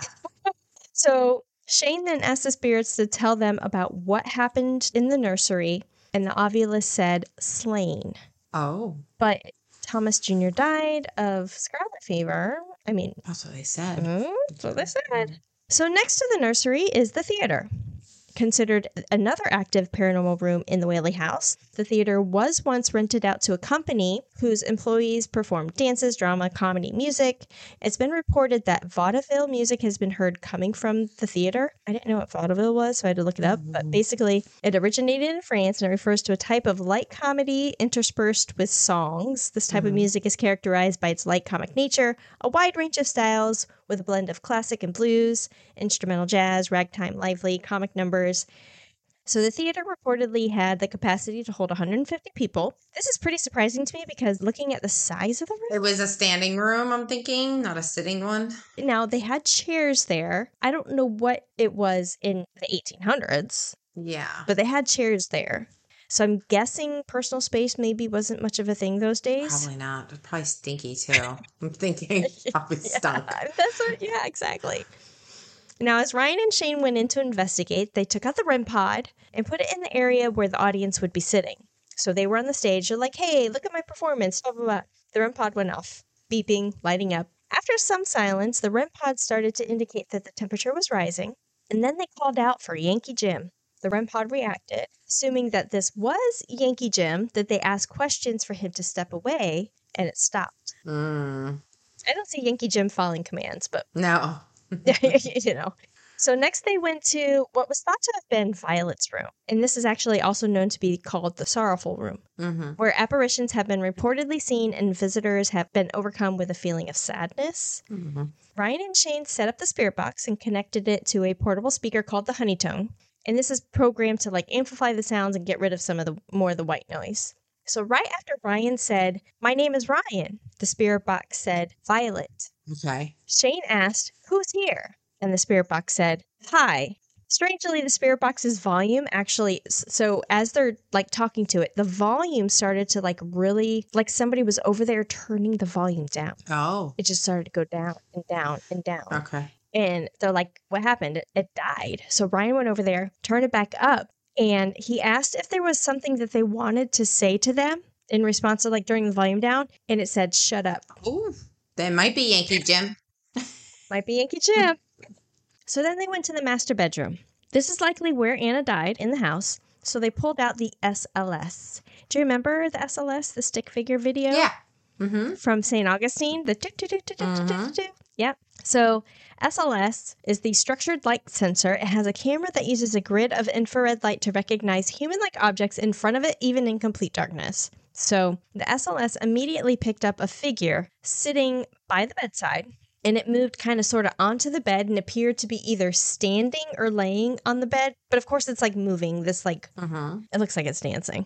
[SPEAKER 2] So Shane then asked the spirits to tell them about what happened in the nursery, and the Ovilus said slain.
[SPEAKER 1] Oh.
[SPEAKER 2] But Thomas Junior died of scarlet fever. I mean...
[SPEAKER 1] That's what they said.
[SPEAKER 2] Mm, that's what they said. So next to the nursery is the theater. Considered another active paranormal room in the Whaley house, the theater was once rented out to a company whose employees performed dances, drama, comedy, music. It's been reported that vaudeville music has been heard coming from the theater. I didn't know what vaudeville was, so I had to look it up. But basically, it originated in France and it refers to a type of light comedy interspersed with songs. This type mm-hmm. of music is characterized by its light comic nature, a wide range of styles, with a blend of classic and blues, instrumental jazz, ragtime, lively, comic numbers. So the theater reportedly had the capacity to hold one hundred fifty people. This is pretty surprising to me because looking at the size of the room...
[SPEAKER 1] It was a standing room, I'm thinking, not a sitting one.
[SPEAKER 2] Now, they had chairs there. I don't know what it was in the eighteen hundreds.
[SPEAKER 1] Yeah.
[SPEAKER 2] But they had chairs there. So I'm guessing personal space maybe wasn't much of a thing those days.
[SPEAKER 1] Probably not. It's probably stinky too. I'm thinking probably
[SPEAKER 2] yeah,
[SPEAKER 1] stunk.
[SPEAKER 2] That's what, yeah, exactly. Now, as Ryan and Shane went in to investigate, they took out the R E M pod and put it in the area where the audience would be sitting. So they were on the stage. They're like, hey, look at my performance. Blah, blah, blah. The R E M pod went off, beeping, lighting up. After some silence, the R E M pod started to indicate that the temperature was rising. And then they called out for Yankee Jim. The R E M pod reacted, assuming that this was Yankee Jim, that they asked questions for him to step away, and it stopped.
[SPEAKER 1] Mm.
[SPEAKER 2] I don't see Yankee Jim following commands, but...
[SPEAKER 1] No.
[SPEAKER 2] you know. So next they went to what was thought to have been Violet's room. And this is actually also known to be called the Sorrowful Room, mm-hmm. where apparitions have been reportedly seen and visitors have been overcome with a feeling of sadness. Mm-hmm. Ryan and Shane set up the spirit box and connected it to a portable speaker called the Honeytone. And this is programmed to like amplify the sounds and get rid of some of the more of the white noise. So right after Ryan said, my name is Ryan, the spirit box said, Violet.
[SPEAKER 1] Okay.
[SPEAKER 2] Shane asked, who's here? And the spirit box said, hi. Strangely, the spirit box's volume actually, so as they're like talking to it, the volume started to like really, like somebody was over there turning the volume down.
[SPEAKER 1] Oh.
[SPEAKER 2] It just started to go down and down and down.
[SPEAKER 1] Okay.
[SPEAKER 2] And they're like, what happened? It, it died. So Ryan went over there, turned it back up, and he asked if there was something that they wanted to say to them in response to like turning the volume down. And it said, shut up.
[SPEAKER 1] Ooh, that might be Yankee Jim.
[SPEAKER 2] Might be Yankee Jim. So then they went to the master bedroom. This is likely where Anna died in the house. So they pulled out the S L S. Do you remember the S L S, the stick figure video?
[SPEAKER 1] Yeah. Mm-hmm.
[SPEAKER 2] From Saint Augustine? The mm-hmm. Yep. So S L S is the structured light sensor. It has a camera that uses a grid of infrared light to recognize human-like objects in front of it, even in complete darkness. So the S L S immediately picked up a figure sitting by the bedside, and it moved kind of sort of onto the bed and appeared to be either standing or laying on the bed. But of course, it's like moving. This like, uh-huh. It looks like it's dancing.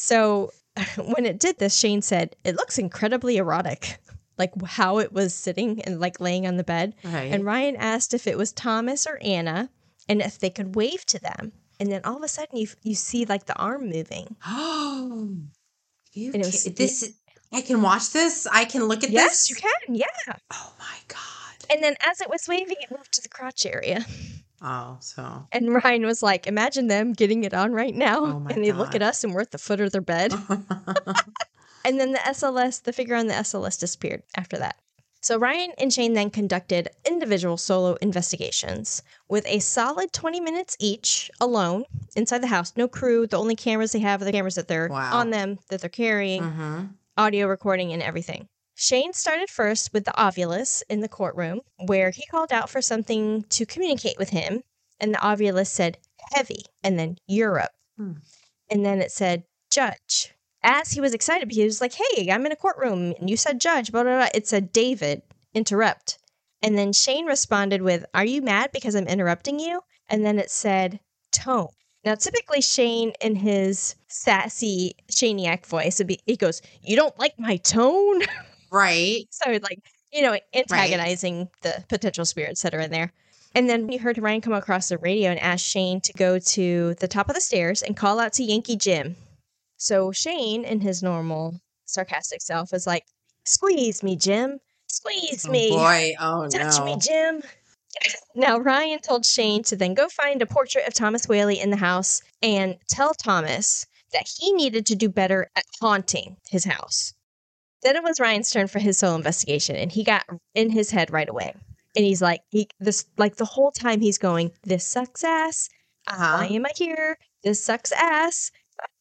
[SPEAKER 2] So when it did this, Shane said, it looks incredibly erotic. Like how it was sitting and like laying on the bed. Right. And Ryan asked if it was Thomas or Anna and if they could wave to them. And then all of a sudden you you see like the arm moving.
[SPEAKER 1] Oh, you
[SPEAKER 2] and it was,
[SPEAKER 1] this. I can watch this? I can look at
[SPEAKER 2] yes,
[SPEAKER 1] this?
[SPEAKER 2] Yes, you can. Yeah.
[SPEAKER 1] Oh, my God.
[SPEAKER 2] And then as it was waving, it moved to the crotch area.
[SPEAKER 1] Oh, so.
[SPEAKER 2] And Ryan was like, imagine them getting it on right now.
[SPEAKER 1] Oh, my
[SPEAKER 2] and they
[SPEAKER 1] God.
[SPEAKER 2] look at us and we're at the foot of their bed. And then the S L S, the figure on the S L S disappeared after that. So Ryan and Shane then conducted individual solo investigations with a solid twenty minutes each alone inside the house. No crew. The only cameras they have are the cameras that they're wow. on them, that they're carrying, mm-hmm. audio recording and everything. Shane started first with the Ovilus in the courtroom, where he called out for something to communicate with him. And the Ovilus said, heavy, and then Europe. Hmm. And then it said, judge. As he was excited, he was like, hey, I'm in a courtroom, and you said judge, blah, blah, blah. It said, David, interrupt. And then Shane responded with, are you mad because I'm interrupting you? And then it said, tone. Now, typically, Shane, in his sassy Shaniac voice, would be, he goes, you don't like my tone?
[SPEAKER 1] Right.
[SPEAKER 2] So, like, you know, antagonizing right. the potential spirits that are in there. And then you heard Ryan come across the radio and ask Shane to go to the top of the stairs and call out to Yankee Jim. So Shane, in his normal sarcastic self, is like, squeeze me, Jim. Squeeze
[SPEAKER 1] oh
[SPEAKER 2] me.
[SPEAKER 1] Boy, oh
[SPEAKER 2] Touch
[SPEAKER 1] no.
[SPEAKER 2] me, Jim. Now, Ryan told Shane to then go find a portrait of Thomas Whaley in the house and tell Thomas that he needed to do better at haunting his house. Then it was Ryan's turn for his solo investigation, and he got in his head right away. And he's like, he this like the whole time he's going, this sucks ass. Uh-huh. Why am I here? This sucks ass.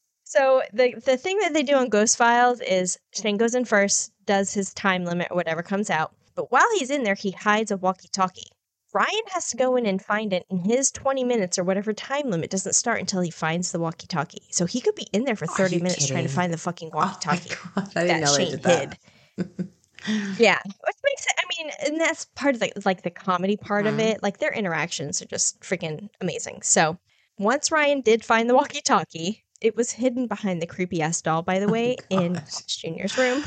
[SPEAKER 2] So the the thing that they do on Ghost Files is Shane goes in first, does his time limit or whatever comes out. But while he's in there, he hides a walkie-talkie. Ryan has to go in and find it in his twenty minutes or whatever time limit doesn't start until he finds the walkie-talkie. So he could be in there for thirty minutes kidding? trying to find the fucking walkie-talkie
[SPEAKER 1] oh I didn't
[SPEAKER 2] that
[SPEAKER 1] know
[SPEAKER 2] Shane
[SPEAKER 1] did that.
[SPEAKER 2] hid. Yeah, which makes it, I mean, and that's part of the, like the comedy part mm-hmm. of it. Like their interactions are just freaking amazing. So once Ryan did find the walkie-talkie, it was hidden behind the creepy ass doll, by the way, oh, in Junior's room.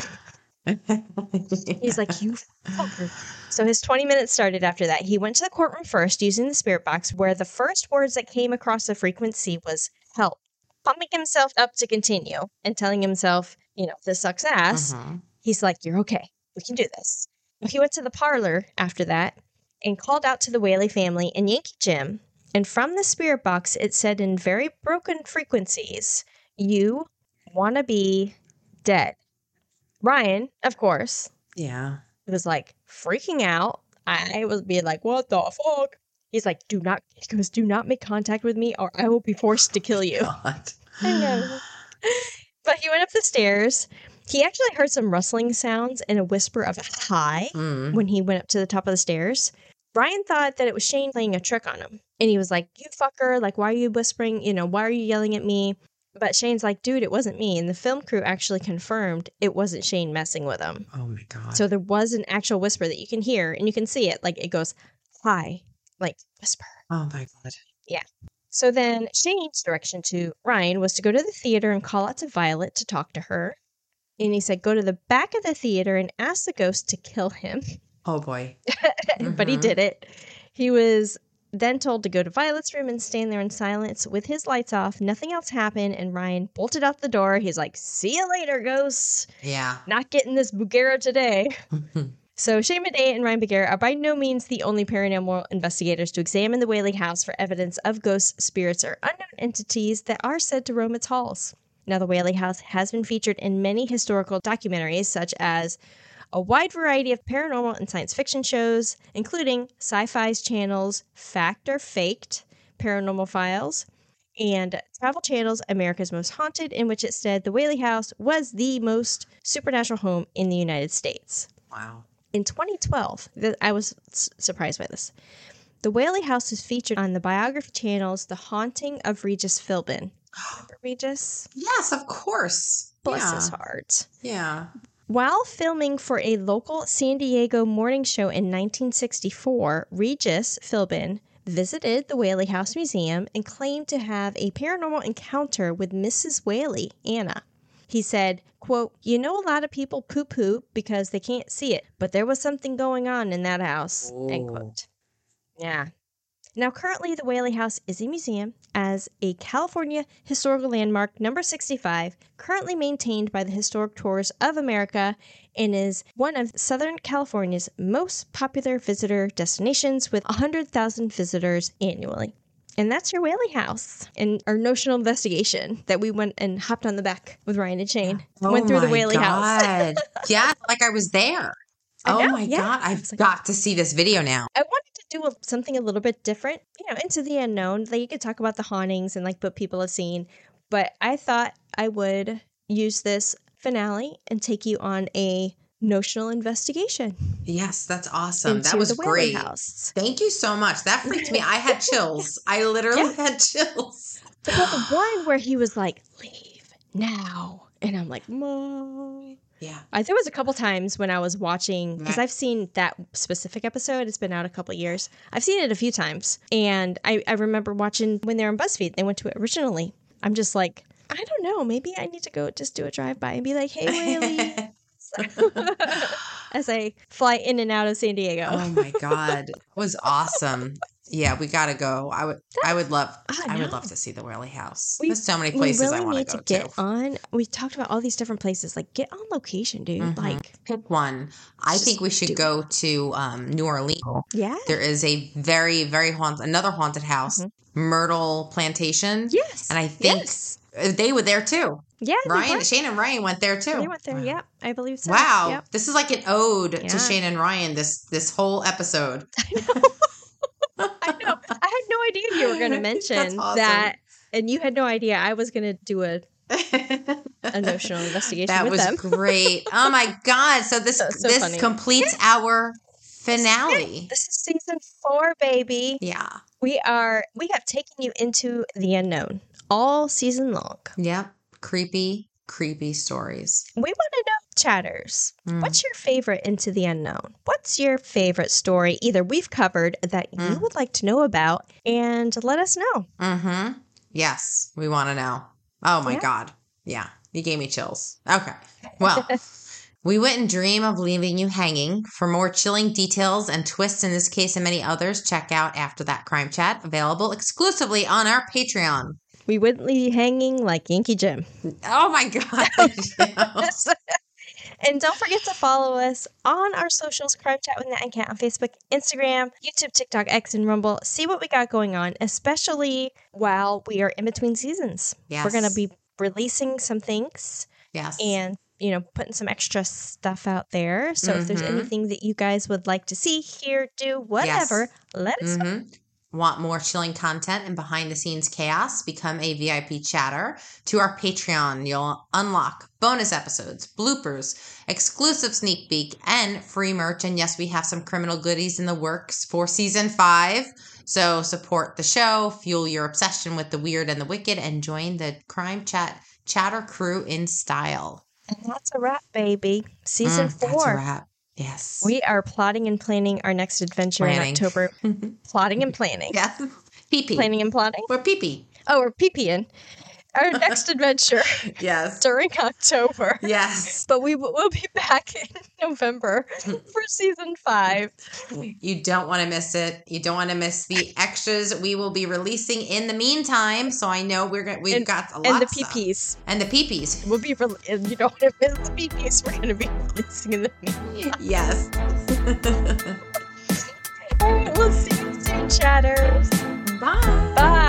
[SPEAKER 2] He's like, you fucker. So his twenty minutes started after that. He went to the courtroom first using the spirit box, where the first words that came across the frequency was help. Pumping himself up to continue and telling himself, you know, this sucks ass. Uh-huh. He's like, you're okay. We can do this. He went to the parlor after that and called out to the Whaley family and Yankee Jim. And from the spirit box, it said in very broken frequencies, you want to be dead. Ryan, of course.
[SPEAKER 1] Yeah.
[SPEAKER 2] Was like freaking out. I was being like, what the fuck? He's like, do not, he goes, do not make contact with me or I will be forced to kill you.
[SPEAKER 1] God.
[SPEAKER 2] I know. But he went up the stairs. He actually heard some rustling sounds and a whisper of a hi mm. when he went up to the top of the stairs. Ryan thought that it was Shane playing a trick on him. And he was like, you fucker, like, why are you whispering? You know, why are you yelling at me? But Shane's like, dude, it wasn't me. And the film crew actually confirmed it wasn't Shane messing with him.
[SPEAKER 1] Oh, my God.
[SPEAKER 2] So there was an actual whisper that you can hear and you can see it. Like, it goes, hi, like, whisper.
[SPEAKER 1] Oh, my God.
[SPEAKER 2] Yeah. So then Shane's direction to Ryan was to go to the theater and call out to Violet to talk to her. And he said, go to the back of the theater and ask the ghost to kill him.
[SPEAKER 1] Oh, boy.
[SPEAKER 2] Mm-hmm. But he did it. He was then told to go to Violet's room and stand there in silence with his lights off. Nothing else happened, and Ryan bolted out the door. He's like, see you later, ghosts.
[SPEAKER 1] Yeah.
[SPEAKER 2] Not getting this Bugera today. So Shane Madej and Ryan Bugera are by no means the only paranormal investigators to examine the Whaley house for evidence of ghosts, spirits, or unknown entities that are said to roam its halls. Now, the Whaley house has been featured in many historical documentaries, such as a wide variety of paranormal and science fiction shows, including Sci-Fi's channels Fact or Faked, Paranormal Files, and Travel Channel's America's Most Haunted, in which it said the Whaley House was the most supernatural home in the United States.
[SPEAKER 1] Wow.
[SPEAKER 2] In twenty twelve, th- I was s- surprised by this. The Whaley House is featured on the Biography Channel's The Haunting of Regis Philbin. Remember Regis?
[SPEAKER 1] Yes, of course.
[SPEAKER 2] Bless
[SPEAKER 1] yeah.
[SPEAKER 2] his heart.
[SPEAKER 1] Yeah.
[SPEAKER 2] While filming for a local San Diego morning show in nineteen sixty-four, Regis Philbin visited the Whaley House Museum and claimed to have a paranormal encounter with Missus Whaley, Anna. He said, quote, you know, a lot of people poo-poo because they can't see it, but there was something going on in that house, oh. end quote. Yeah. Now, currently, the Whaley House is a museum as a California Historical Landmark number sixty-five, currently maintained by the Historic Tours of America, and is one of Southern California's most popular visitor destinations with one hundred thousand visitors annually. And that's your Whaley House and our notional investigation that we went and hopped on the back with Ryan and Shane.
[SPEAKER 1] Oh
[SPEAKER 2] went through
[SPEAKER 1] my
[SPEAKER 2] the Whaley
[SPEAKER 1] God.
[SPEAKER 2] House.
[SPEAKER 1] Yeah, like I was there.
[SPEAKER 2] I
[SPEAKER 1] oh
[SPEAKER 2] know,
[SPEAKER 1] my
[SPEAKER 2] yeah.
[SPEAKER 1] God. I've
[SPEAKER 2] like,
[SPEAKER 1] got to see this video now.
[SPEAKER 2] I wanted to do a, something a little bit different, you know, into the unknown. Like you could talk about the hauntings and like what people have seen. But I thought I would use this finale and take you on a notional investigation.
[SPEAKER 1] Yes, that's awesome.
[SPEAKER 2] Into
[SPEAKER 1] that was
[SPEAKER 2] the Whaley
[SPEAKER 1] great.
[SPEAKER 2] House.
[SPEAKER 1] Thank you so much. That freaked me. I had chills. I literally
[SPEAKER 2] Yeah.
[SPEAKER 1] had chills.
[SPEAKER 2] But the one where he was like, leave now. And I'm like, Mom.
[SPEAKER 1] Yeah.
[SPEAKER 2] I, there was a couple times when I was watching, because I've seen that specific episode. It's been out a couple years. I've seen it a few times. And I, I remember watching when they were on BuzzFeed. They went to it originally. I'm just like, I don't know. Maybe I need to go just do a drive-by and be like, hey, Whaley. As I fly in and out of San Diego.
[SPEAKER 1] Oh my God. It was awesome. Yeah, we gotta go. I would I would love I, I would love to see the Whaley House.
[SPEAKER 2] We,
[SPEAKER 1] There's so many places
[SPEAKER 2] really
[SPEAKER 1] I want
[SPEAKER 2] need
[SPEAKER 1] to go
[SPEAKER 2] to get
[SPEAKER 1] to.
[SPEAKER 2] on. We talked about all these different places. Like get on location, dude.
[SPEAKER 1] Mm-hmm.
[SPEAKER 2] Like
[SPEAKER 1] pick one. I think we should go to um, New Orleans.
[SPEAKER 2] Yeah.
[SPEAKER 1] There is a very, very haunted another haunted house, mm-hmm. Myrtle Plantation.
[SPEAKER 2] Yes.
[SPEAKER 1] And I think
[SPEAKER 2] yes.
[SPEAKER 1] they were there too.
[SPEAKER 2] Yeah,
[SPEAKER 1] Ryan, Shane and Ryan went there too.
[SPEAKER 2] They went there, wow. Yeah, I believe so.
[SPEAKER 1] Wow,
[SPEAKER 2] yep.
[SPEAKER 1] This is like an ode
[SPEAKER 2] yeah.
[SPEAKER 1] to Shane and Ryan. This this whole episode.
[SPEAKER 2] I know. I know. I had no idea you were going to mention
[SPEAKER 1] awesome. that,
[SPEAKER 2] and you had no idea I was going to do a a notional investigation.
[SPEAKER 1] That
[SPEAKER 2] with
[SPEAKER 1] was
[SPEAKER 2] them.
[SPEAKER 1] great. Oh my God! So this so this funny. completes yeah. our finale.
[SPEAKER 2] This is season four, baby.
[SPEAKER 1] Yeah,
[SPEAKER 2] we are. We have taken you into the unknown all season long.
[SPEAKER 1] Yep. Creepy, creepy stories.
[SPEAKER 2] We want to know, chatters, mm. what's your favorite Into the Unknown? What's your favorite story either we've covered that mm. you would like to know about, and let us know.
[SPEAKER 1] Mm-hmm. Yes, we want to know. Oh my
[SPEAKER 2] yeah.
[SPEAKER 1] God. Yeah, you gave me chills. Okay. Well, we wouldn't dream of leaving you hanging. For more chilling details and twists in this case and many others, check out After That Crime Chat, available exclusively on our Patreon.
[SPEAKER 2] We wouldn't leave hanging like Yankee Jim.
[SPEAKER 1] Oh my gosh.
[SPEAKER 2] And don't forget to follow us on our socials, Crime Chat with Nat and Kat on Facebook, Instagram, YouTube, TikTok, X, and Rumble. See what we got going on, especially while we are in between seasons.
[SPEAKER 1] Yes.
[SPEAKER 2] We're going to be releasing some things.
[SPEAKER 1] Yes.
[SPEAKER 2] And, you know, putting some extra stuff out there. So mm-hmm. if there's anything that you guys would like to see, hear, do, whatever, yes. let us mm-hmm. know.
[SPEAKER 1] Want more chilling content and behind-the-scenes chaos? Become a V I P chatter. To our Patreon, you'll unlock bonus episodes, bloopers, exclusive sneak peek, and free merch. And yes, we have some criminal goodies in the works for season five. So support the show, fuel your obsession with the weird and the wicked, and join the Crime Chat chatter crew in style.
[SPEAKER 2] And that's a wrap, baby. Season mm, four.
[SPEAKER 1] That's a wrap. Yes.
[SPEAKER 2] We are plotting and planning our next adventure planning. in October. Plotting and planning.
[SPEAKER 1] Yeah. Pee-pee.
[SPEAKER 2] Planning and plotting.
[SPEAKER 1] We're pee-pee.
[SPEAKER 2] Oh, we're pee-peeing. Our next adventure.
[SPEAKER 1] Yes.
[SPEAKER 2] During October.
[SPEAKER 1] Yes.
[SPEAKER 2] But we will be back in November for season five.
[SPEAKER 1] You don't want to miss it. You don't want to miss the extras we will be releasing in the meantime. So I know we're gonna we've
[SPEAKER 2] and,
[SPEAKER 1] got a lot
[SPEAKER 2] and the
[SPEAKER 1] of stuff.
[SPEAKER 2] P Ps.
[SPEAKER 1] And the P Ps.
[SPEAKER 2] We'll be re- you don't want to miss the P Ps. We're gonna be releasing in the meantime.
[SPEAKER 1] Yes.
[SPEAKER 2] All right, we'll see you soon, chatters.
[SPEAKER 1] Bye.
[SPEAKER 2] Bye.